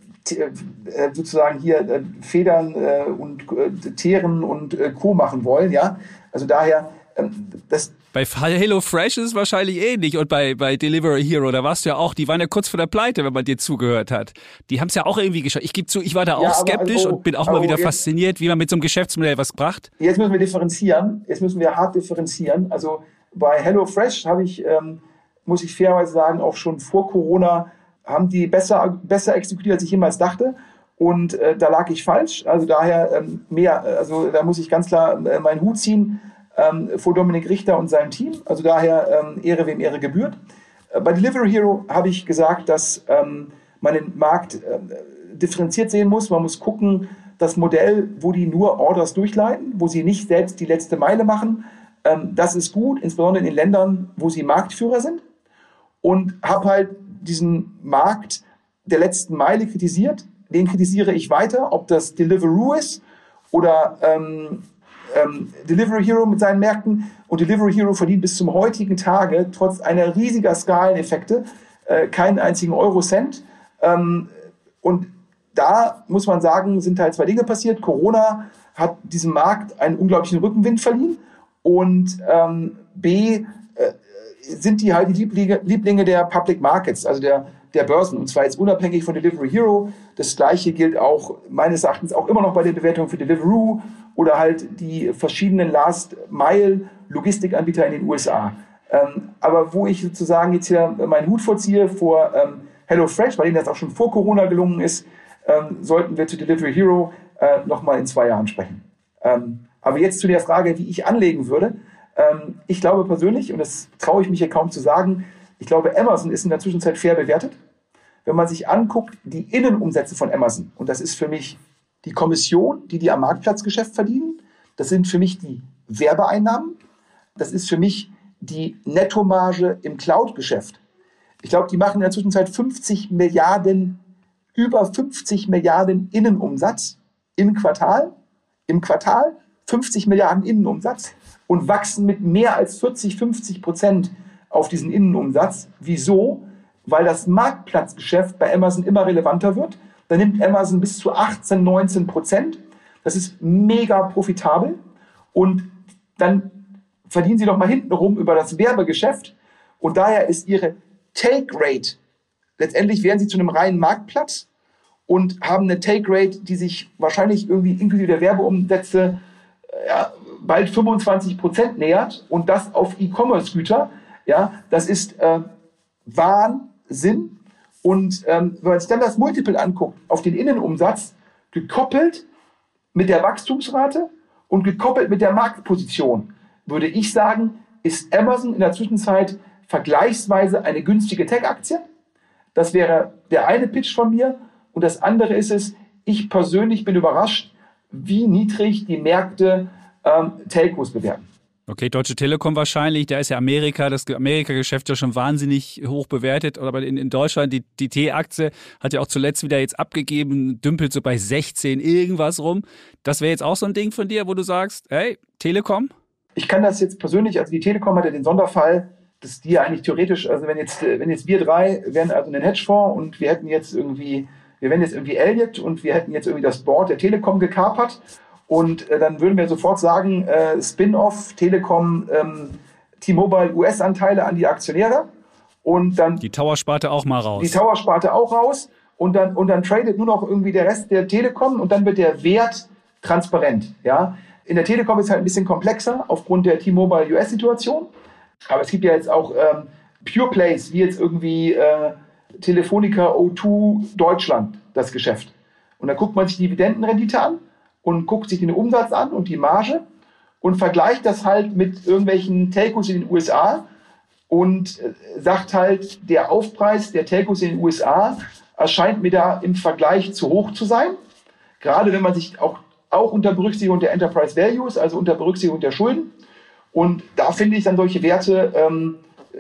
sozusagen hier äh, Federn äh, und äh, Teeren und äh, Co. machen wollen, ja. Also daher, ähm, das... Bei HelloFresh ist es wahrscheinlich ähnlich und bei, bei Delivery Hero, da warst du ja auch, die waren ja kurz vor der Pleite, wenn man dir zugehört hat. Die haben es ja auch irgendwie geschafft. Ich gebe zu, ich war da auch ja, skeptisch also, und bin auch mal wieder jetzt, fasziniert, wie man mit so einem Geschäftsmodell was bracht. Jetzt müssen wir differenzieren, jetzt müssen wir hart differenzieren. Also bei HelloFresh habe ich, ähm, muss ich fairerweise sagen, auch schon vor Corona haben die besser, besser exekutiert, als ich jemals dachte. Und äh, da lag ich falsch. Also daher ähm, mehr, also da muss ich ganz klar äh, meinen Hut ziehen ähm, vor Dominik Richter und seinem Team. Also daher ähm, Ehre, wem Ehre gebührt. Äh, bei Delivery Hero habe ich gesagt, dass ähm, man den Markt äh, differenziert sehen muss. Man muss gucken, das Modell, wo die nur Orders durchleiten, wo sie nicht selbst die letzte Meile machen, ähm, das ist gut, insbesondere in den Ländern, wo sie Marktführer sind. Und habe halt diesen Markt der letzten Meile kritisiert. Den kritisiere ich weiter, ob das Deliveroo ist oder ähm, ähm, Delivery Hero mit seinen Märkten. Und Delivery Hero verdient bis zum heutigen Tage trotz einer riesiger Skaleneffekte äh, keinen einzigen Eurocent. Ähm, und da muss man sagen, sind halt zwei Dinge passiert. Corona hat diesem Markt einen unglaublichen Rückenwind verliehen und ähm, B äh, sind die halt die Lieblinge, Lieblinge der Public Markets, also der, der Börsen. Und zwar jetzt unabhängig von Delivery Hero. Das Gleiche gilt auch meines Erachtens auch immer noch bei der Bewertung für Deliveroo oder halt die verschiedenen Last-Mile-Logistikanbieter in den U S A. Ähm, aber wo ich sozusagen jetzt hier meinen Hut vorziehe vor ähm, HelloFresh, bei denen das auch schon vor Corona gelungen ist, ähm, sollten wir zu Delivery Hero äh, nochmal in zwei Jahren sprechen. Ähm, aber jetzt zu der Frage, wie ich anlegen würde. Ähm, ich glaube persönlich, und das traue ich mich hier kaum zu sagen, ich glaube, Amazon ist in der Zwischenzeit fair bewertet. Wenn man sich anguckt, die Innenumsätze von Amazon, und das ist für mich die Kommission, die die am Marktplatzgeschäft verdienen, das sind für mich die Werbeeinnahmen, das ist für mich die Nettomarge im Cloud-Geschäft. Ich glaube, die machen in der Zwischenzeit fünfzig Milliarden, über fünfzig Milliarden Innenumsatz im Quartal, im Quartal fünfzig Milliarden Innenumsatz und wachsen mit mehr als vierzig, fünfzig Prozent auf diesen Innenumsatz. Wieso? Weil das Marktplatzgeschäft bei Amazon immer relevanter wird. Da nimmt Amazon bis zu achtzehn, neunzehn Prozent. Das ist mega profitabel. Und dann verdienen sie doch mal hintenrum über das Werbegeschäft. Und daher ist ihre Take-Rate, letztendlich werden sie zu einem reinen Marktplatz und haben eine Take-Rate, die sich wahrscheinlich irgendwie inklusive der Werbeumsätze ja, bald fünfundzwanzig Prozent nähert. Und das auf E-Commerce-Güter. Ja, das ist äh, Wahnsinn. Und ähm, wenn man sich dann das Multiple anguckt, auf den Innenumsatz, gekoppelt mit der Wachstumsrate und gekoppelt mit der Marktposition, würde ich sagen, ist Amazon in der Zwischenzeit vergleichsweise eine günstige Tech-Aktie. Das wäre der eine Pitch von mir. Und das andere ist es, ich persönlich bin überrascht, wie niedrig die Märkte ähm, Telcos bewerten. Okay, Deutsche Telekom wahrscheinlich, da ist ja Amerika, das Amerika-Geschäft ja schon wahnsinnig hoch bewertet. Aber in, in Deutschland, die, die T-Aktie hat ja auch zuletzt wieder jetzt abgegeben, dümpelt so bei sechzehn irgendwas rum. Das wäre jetzt auch so ein Ding von dir, wo du sagst, hey, Telekom? Ich kann das jetzt persönlich, also die Telekom hat ja den Sonderfall, dass die ja eigentlich theoretisch, also wenn jetzt, wenn jetzt wir drei wären also ein Hedgefonds und wir hätten jetzt irgendwie, wir wären jetzt irgendwie Elliott und wir hätten jetzt irgendwie das Board der Telekom gekapert. Und äh, dann würden wir sofort sagen, äh, Spin-off, Telekom, ähm, T-Mobile U S-Anteile an die Aktionäre. Und dann die Tower-Sparte auch mal raus. Die Tower-Sparte auch raus. Und dann, und dann tradet nur noch irgendwie der Rest der Telekom und dann wird der Wert transparent. Ja? In der Telekom ist es halt ein bisschen komplexer aufgrund der T-Mobile U S-Situation. Aber es gibt ja jetzt auch ähm, Pure Plays, wie jetzt irgendwie äh, Telefonica O zwei Deutschland, das Geschäft. Und da guckt man sich die Dividendenrendite an und guckt sich den Umsatz an und die Marge und vergleicht das halt mit irgendwelchen Telcos in den U S A und sagt halt, der Aufpreis der Telcos in den U S A erscheint mir da im Vergleich zu hoch zu sein. Gerade wenn man sich auch, auch unter Berücksichtigung der Enterprise Values, also unter Berücksichtigung der Schulden. Und da finde ich dann solche Werte, ähm,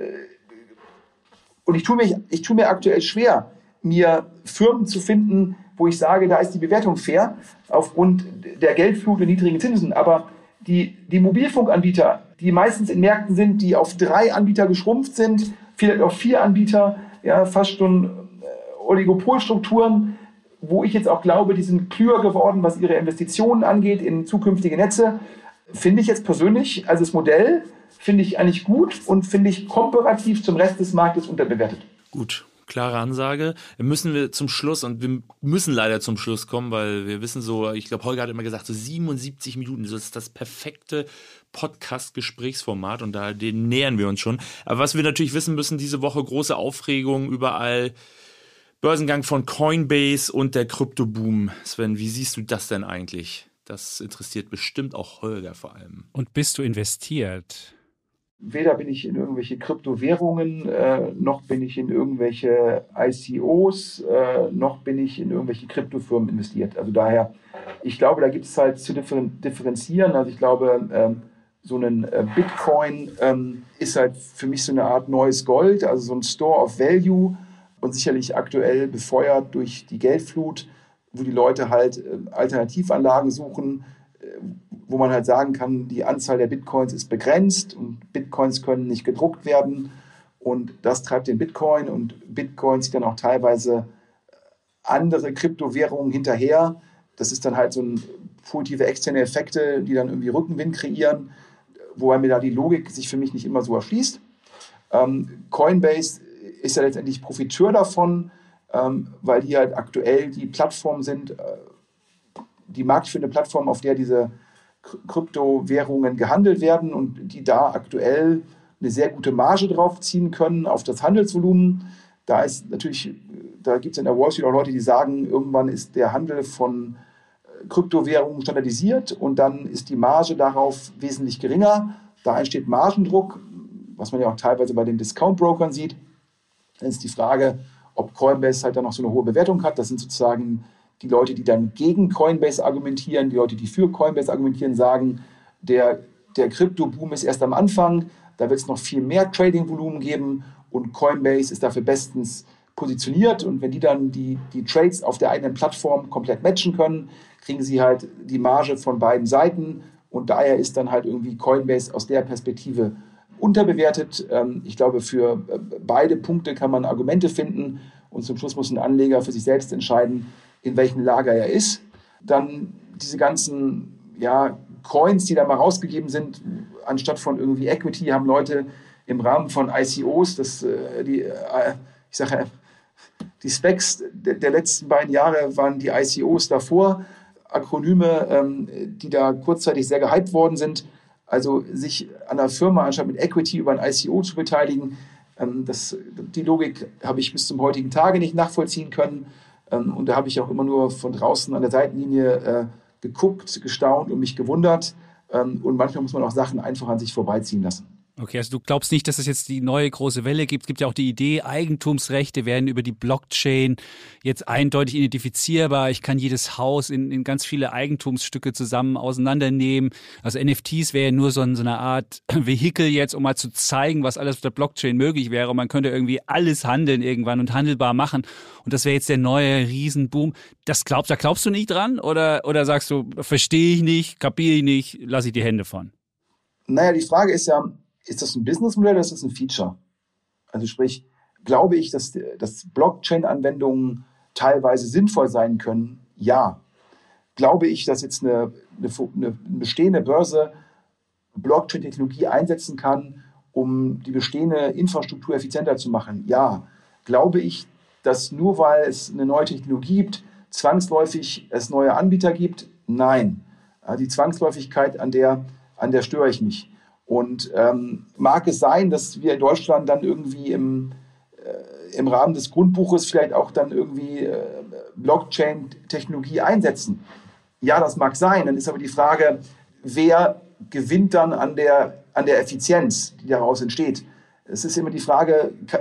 und ich tue mir, ich tue mir aktuell schwer, mir Firmen zu finden, wo ich sage, da ist die Bewertung fair, aufgrund der Geldflut und niedrigen Zinsen. Aber die, die Mobilfunkanbieter, die meistens in Märkten sind, die auf drei Anbieter geschrumpft sind, vielleicht auf vier Anbieter, ja, fast schon äh, Oligopolstrukturen, wo ich jetzt auch glaube, die sind klüger geworden, was ihre Investitionen angeht in zukünftige Netze, finde ich jetzt persönlich, also das Modell finde ich eigentlich gut und finde ich komparativ zum Rest des Marktes unterbewertet. Gut. Klare Ansage. Müssen wir zum Schluss, und wir müssen leider zum Schluss kommen, weil wir wissen so, ich glaube, Holger hat immer gesagt, so siebenundsiebzig Minuten, das ist das perfekte Podcast-Gesprächsformat und da den nähern wir uns schon. Aber was wir natürlich wissen müssen, diese Woche große Aufregung überall, Börsengang von Coinbase und der Kryptoboom. Sven, wie siehst du das denn eigentlich? Das interessiert bestimmt auch Holger vor allem. Und bist du investiert? Weder bin ich in irgendwelche Kryptowährungen, äh, noch bin ich in irgendwelche I C Os, äh, noch bin ich in irgendwelche Kryptofirmen investiert. Also daher, ich glaube, da gibt es halt zu differen- differenzieren. Also ich glaube, ähm, so ein äh, Bitcoin ähm, ist halt für mich so eine Art neues Gold, also so ein Store of Value und sicherlich aktuell befeuert durch die Geldflut, wo die Leute halt äh, Alternativanlagen suchen, äh, wo man halt sagen kann, die Anzahl der Bitcoins ist begrenzt und Bitcoins können nicht gedruckt werden und das treibt den Bitcoin und Bitcoin zieht dann auch teilweise andere Kryptowährungen hinterher. Das ist dann halt so ein positive externe Effekte, die dann irgendwie Rückenwind kreieren, wobei mir da die Logik sich für mich nicht immer so erschließt. Ähm, Coinbase ist ja letztendlich Profiteur davon, ähm, weil die halt aktuell die Plattform sind, äh, die marktführende Plattform, auf der diese Kryptowährungen gehandelt werden und die da aktuell eine sehr gute Marge drauf ziehen können auf das Handelsvolumen. Da ist natürlich, da gibt es in der Wall Street auch Leute, die sagen, irgendwann ist der Handel von Kryptowährungen standardisiert und dann ist die Marge darauf wesentlich geringer. Da entsteht Margendruck, was man ja auch teilweise bei den Discount-Brokern sieht. Dann ist die Frage, ob Coinbase halt dann noch so eine hohe Bewertung hat. Das sind sozusagen die Leute, die dann gegen Coinbase argumentieren, die Leute, die für Coinbase argumentieren, sagen, der, der Krypto-Boom ist erst am Anfang, da wird es noch viel mehr Trading-Volumen geben und Coinbase ist dafür bestens positioniert und wenn die dann die, die Trades auf der eigenen Plattform komplett matchen können, kriegen sie halt die Marge von beiden Seiten und daher ist dann halt irgendwie Coinbase aus der Perspektive unterbewertet. Ich glaube, für beide Punkte kann man Argumente finden und zum Schluss muss ein Anleger für sich selbst entscheiden, in welchem Lager er ist. Dann diese ganzen ja, Coins, die da mal rausgegeben sind, anstatt von irgendwie Equity, haben Leute im Rahmen von I C Os, das, die, ich sage, die Specs der letzten beiden Jahre waren die I C Os davor, Akronyme, die da kurzzeitig sehr gehypt worden sind. Also sich an einer Firma anstatt mit Equity über ein I C O zu beteiligen, das, die Logik habe ich bis zum heutigen Tage nicht nachvollziehen können. Und da habe ich auch immer nur von draußen an der Seitenlinie äh, geguckt, gestaunt und mich gewundert. Ähm, und manchmal muss man auch Sachen einfach an sich vorbeiziehen lassen. Okay, also du glaubst nicht, dass es jetzt die neue große Welle gibt. Es gibt ja auch die Idee, Eigentumsrechte werden über die Blockchain jetzt eindeutig identifizierbar. Ich kann jedes Haus in, in ganz viele Eigentumsstücke zusammen auseinandernehmen. Also N F Ts wäre ja nur so, ein, so eine Art Vehikel jetzt, um mal zu zeigen, was alles auf der Blockchain möglich wäre. Und man könnte irgendwie alles handeln irgendwann und handelbar machen. Und das wäre jetzt der neue Riesenboom. Das glaubst, da glaubst du nicht dran? Oder, oder sagst du, verstehe ich nicht, kapiere ich nicht, lasse ich die Hände von? Naja, die Frage ist ja, ist das ein Businessmodell oder ist das ein Feature? Also sprich, glaube ich, dass, dass Blockchain-Anwendungen teilweise sinnvoll sein können? Ja. Glaube ich, dass jetzt eine, eine, eine bestehende Börse Blockchain-Technologie einsetzen kann, um die bestehende Infrastruktur effizienter zu machen? Ja. Glaube ich, dass nur weil es eine neue Technologie gibt, zwangsläufig es neue Anbieter gibt? Nein. Die Zwangsläufigkeit, an der, an der störe ich mich. Und ähm, mag es sein, dass wir in Deutschland dann irgendwie im, äh, im Rahmen des Grundbuches vielleicht auch dann irgendwie äh, Blockchain-Technologie einsetzen. Ja, das mag sein. Dann ist aber die Frage, wer gewinnt dann an der, an der Effizienz, die daraus entsteht. Es ist immer die Frage, äh,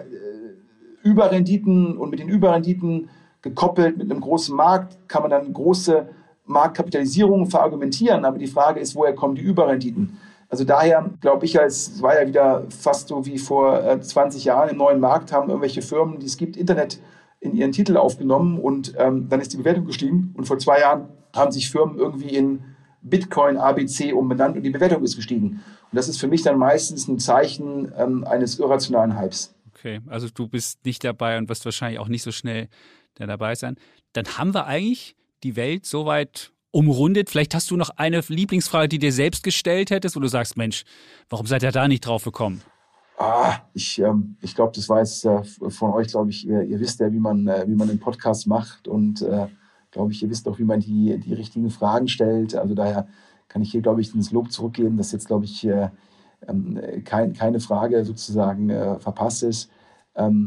Überrenditen und mit den Überrenditen gekoppelt mit einem großen Markt kann man dann große Marktkapitalisierungen verargumentieren. Aber die Frage ist, woher kommen die Überrenditen? Also daher glaube ich, es war ja wieder fast so wie vor zwanzig Jahren im neuen Markt, haben irgendwelche Firmen, die es gibt, Internet in ihren Titel aufgenommen und ähm, dann ist die Bewertung gestiegen. Und vor zwei Jahren haben sich Firmen irgendwie in Bitcoin A B C umbenannt und die Bewertung ist gestiegen. Und das ist für mich dann meistens ein Zeichen ähm, eines irrationalen Hypes. Okay, also du bist nicht dabei und wirst wahrscheinlich auch nicht so schnell dabei sein. Dann haben wir eigentlich die Welt soweit umrundet. Vielleicht hast du noch eine Lieblingsfrage, die dir selbst gestellt hättest, wo du sagst, Mensch, warum seid ihr da nicht drauf gekommen? Ah, ich, ähm, ich glaube, das weiß äh, von euch, glaube ich, ihr, ihr wisst ja, wie man, äh, wie man den Podcast macht und äh, glaube ich, ihr wisst auch, wie man die, die richtigen Fragen stellt. Also daher kann ich hier, glaube ich, das Lob zurückgeben, dass jetzt, glaube ich, äh, äh, kein, keine Frage sozusagen äh, verpasst ist. Ähm,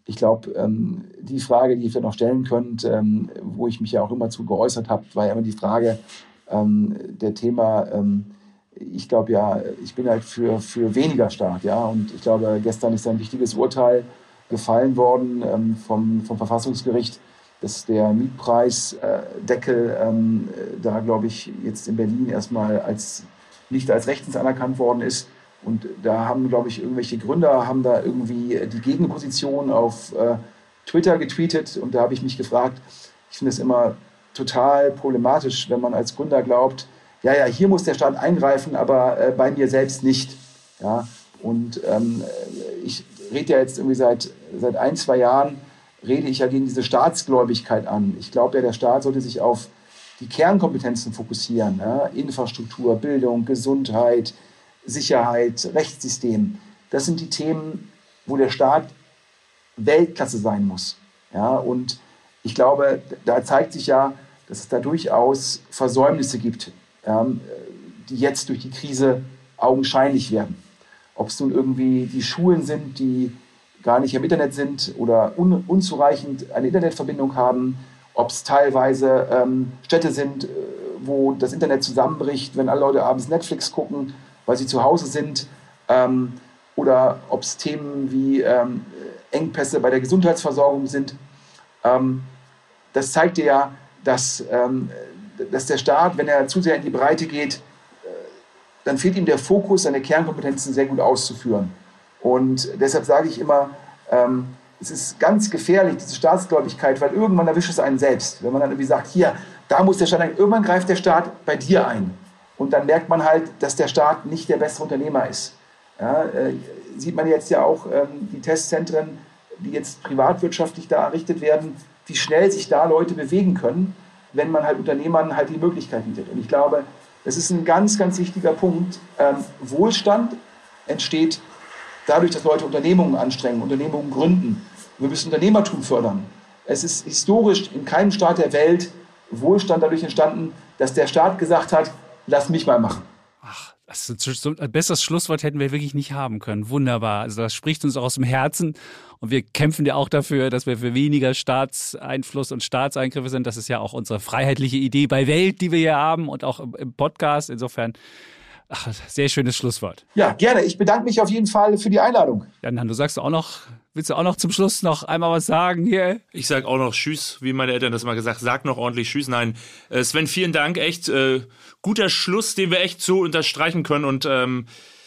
ich glaube, ähm, die Frage, die ihr vielleicht noch stellen könnt, ähm, wo ich mich ja auch immer zu geäußert habe, war ja immer die Frage ähm, der Thema, ähm, ich glaube ja, ich bin halt für, für weniger Staat, ja, und ich glaube, gestern ist ein wichtiges Urteil gefallen worden ähm, vom, vom Verfassungsgericht, dass der Mietpreisdeckel ähm, da, glaube ich, jetzt in Berlin erstmal als nicht als rechtens anerkannt worden ist. Und da haben, glaube ich, irgendwelche Gründer haben da irgendwie die Gegenposition auf äh, Twitter getweetet. Und da habe ich mich gefragt, ich finde es immer total problematisch, wenn man als Gründer glaubt, ja, ja, hier muss der Staat eingreifen, aber äh, bei mir selbst nicht. Ja? Und ähm, ich rede ja jetzt irgendwie seit, seit ein, zwei Jahren, rede ich ja gegen diese Staatsgläubigkeit an. Ich glaube ja, der Staat sollte sich auf die Kernkompetenzen fokussieren. Ja? Infrastruktur, Bildung, Gesundheit, Sicherheit, Rechtssystem. Das sind die Themen, wo der Staat Weltklasse sein muss. Ja? Und ich glaube, da zeigt sich ja, dass es da durchaus Versäumnisse gibt, ja, die jetzt durch die Krise augenscheinlich werden. Ob es nun irgendwie die Schulen sind, die gar nicht im Internet sind oder un- unzureichend eine Internetverbindung haben, ob es teilweise ähm, Städte sind, wo das Internet zusammenbricht, wenn alle Leute abends Netflix gucken, weil sie zu Hause sind, ähm, oder ob es Themen wie ähm, Engpässe bei der Gesundheitsversorgung sind. Ähm, das zeigt dir ja, dass, ähm, dass der Staat, wenn er zu sehr in die Breite geht, äh, dann fehlt ihm der Fokus, seine Kernkompetenzen sehr gut auszuführen. Und deshalb sage ich immer, ähm, es ist ganz gefährlich, diese Staatsgläubigkeit, weil irgendwann erwischt es einen selbst. Wenn man dann irgendwie sagt, hier, da muss der Staat ein, irgendwann greift der Staat bei dir ein. Und dann merkt man halt, dass der Staat nicht der bessere Unternehmer ist. Ja, äh, sieht man jetzt ja auch ähm, die Testzentren, die jetzt privatwirtschaftlich da errichtet werden, wie schnell sich da Leute bewegen können, wenn man halt Unternehmern halt die Möglichkeit bietet. Und ich glaube, das ist ein ganz, ganz wichtiger Punkt. Ähm, Wohlstand entsteht dadurch, dass Leute Unternehmungen anstrengen, Unternehmungen gründen. Wir müssen Unternehmertum fördern. Es ist historisch in keinem Staat der Welt Wohlstand dadurch entstanden, dass der Staat gesagt hat, lass mich mal machen. Ach, das ist so ein besseres Schlusswort hätten wir wirklich nicht haben können. Wunderbar. Also das spricht uns auch aus dem Herzen. Und wir kämpfen ja auch dafür, dass wir für weniger Staatseinfluss und Staatseingriffe sind. Das ist ja auch unsere freiheitliche Idee bei Welt, die wir hier haben und auch im Podcast. Insofern, ach, sehr schönes Schlusswort. Ja, gerne. Ich bedanke mich auf jeden Fall für die Einladung. Jan, du sagst auch noch, willst du auch noch zum Schluss noch einmal was sagen hier? Ich sag auch noch Tschüss, wie meine Eltern das mal gesagt haben. Sag noch ordentlich Tschüss. Nein, äh, Sven, vielen Dank. Echt äh, guter Schluss, den wir echt so unterstreichen können. Und ähm,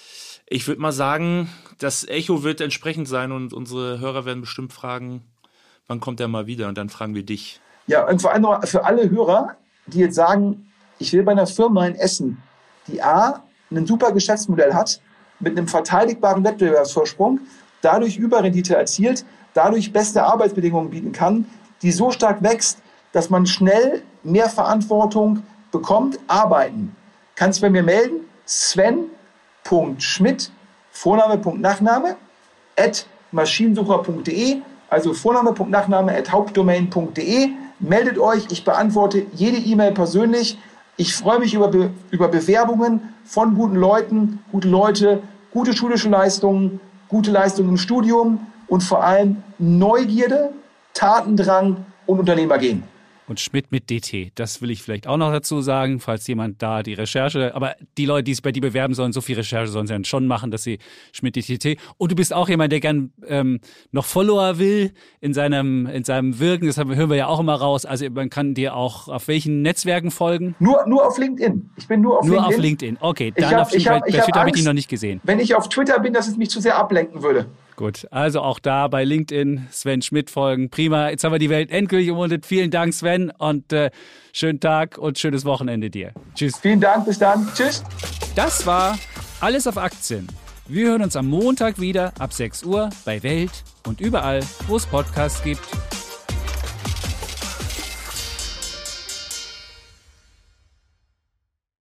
ich würde mal sagen, das Echo wird entsprechend sein und unsere Hörer werden bestimmt fragen, wann kommt er mal wieder? Und dann fragen wir dich. Ja, und vor allem noch für alle Hörer, die jetzt sagen, ich will bei einer Firma in Essen, die A, ein super Geschäftsmodell hat, mit einem verteidigbaren Wettbewerbsvorsprung, dadurch Überrendite erzielt, dadurch beste Arbeitsbedingungen bieten kann, die so stark wächst, dass man schnell mehr Verantwortung bekommt, arbeiten. Kannst du bei mir melden, Sven.Schmidt, Vorname, Punkt, Nachname, at maschinensucher punkt de, also Vorname, Punkt, Nachname, at hauptdomain punkt de. Meldet euch, ich beantworte jede E-Mail persönlich. Ich freue mich über, Be- über Bewerbungen von guten Leuten, gute Leute, gute schulische Leistungen, gute Leistungen im Studium und vor allem Neugierde, Tatendrang und Unternehmergehen. Und Schmidt mit D T, das will ich vielleicht auch noch dazu sagen, falls jemand da die Recherche, aber die Leute, die sich bei dir bewerben sollen, so viel Recherche sollen sie dann schon machen, dass sie Schmidt D T. Und du bist auch jemand, der gern ähm, noch Follower will in seinem, in seinem Wirken, das hören wir ja auch immer raus, also man kann dir auch auf welchen Netzwerken folgen? Nur, nur auf LinkedIn. Ich bin nur auf nur LinkedIn. Nur auf LinkedIn, okay, dann ich hab, auf Twitter habe ich, hab ich ihn noch nicht gesehen. Wenn ich auf Twitter bin, dass es mich zu sehr ablenken würde. Gut, also auch da bei LinkedIn Sven Schmidt folgen. Prima, jetzt haben wir die Welt endgültig umrundet. Vielen Dank, Sven, und äh, schönen Tag und schönes Wochenende dir. Tschüss. Vielen Dank, bis dann. Tschüss. Das war Alles auf Aktien. Wir hören uns am Montag wieder ab sechs Uhr bei Welt und überall, wo es Podcasts gibt.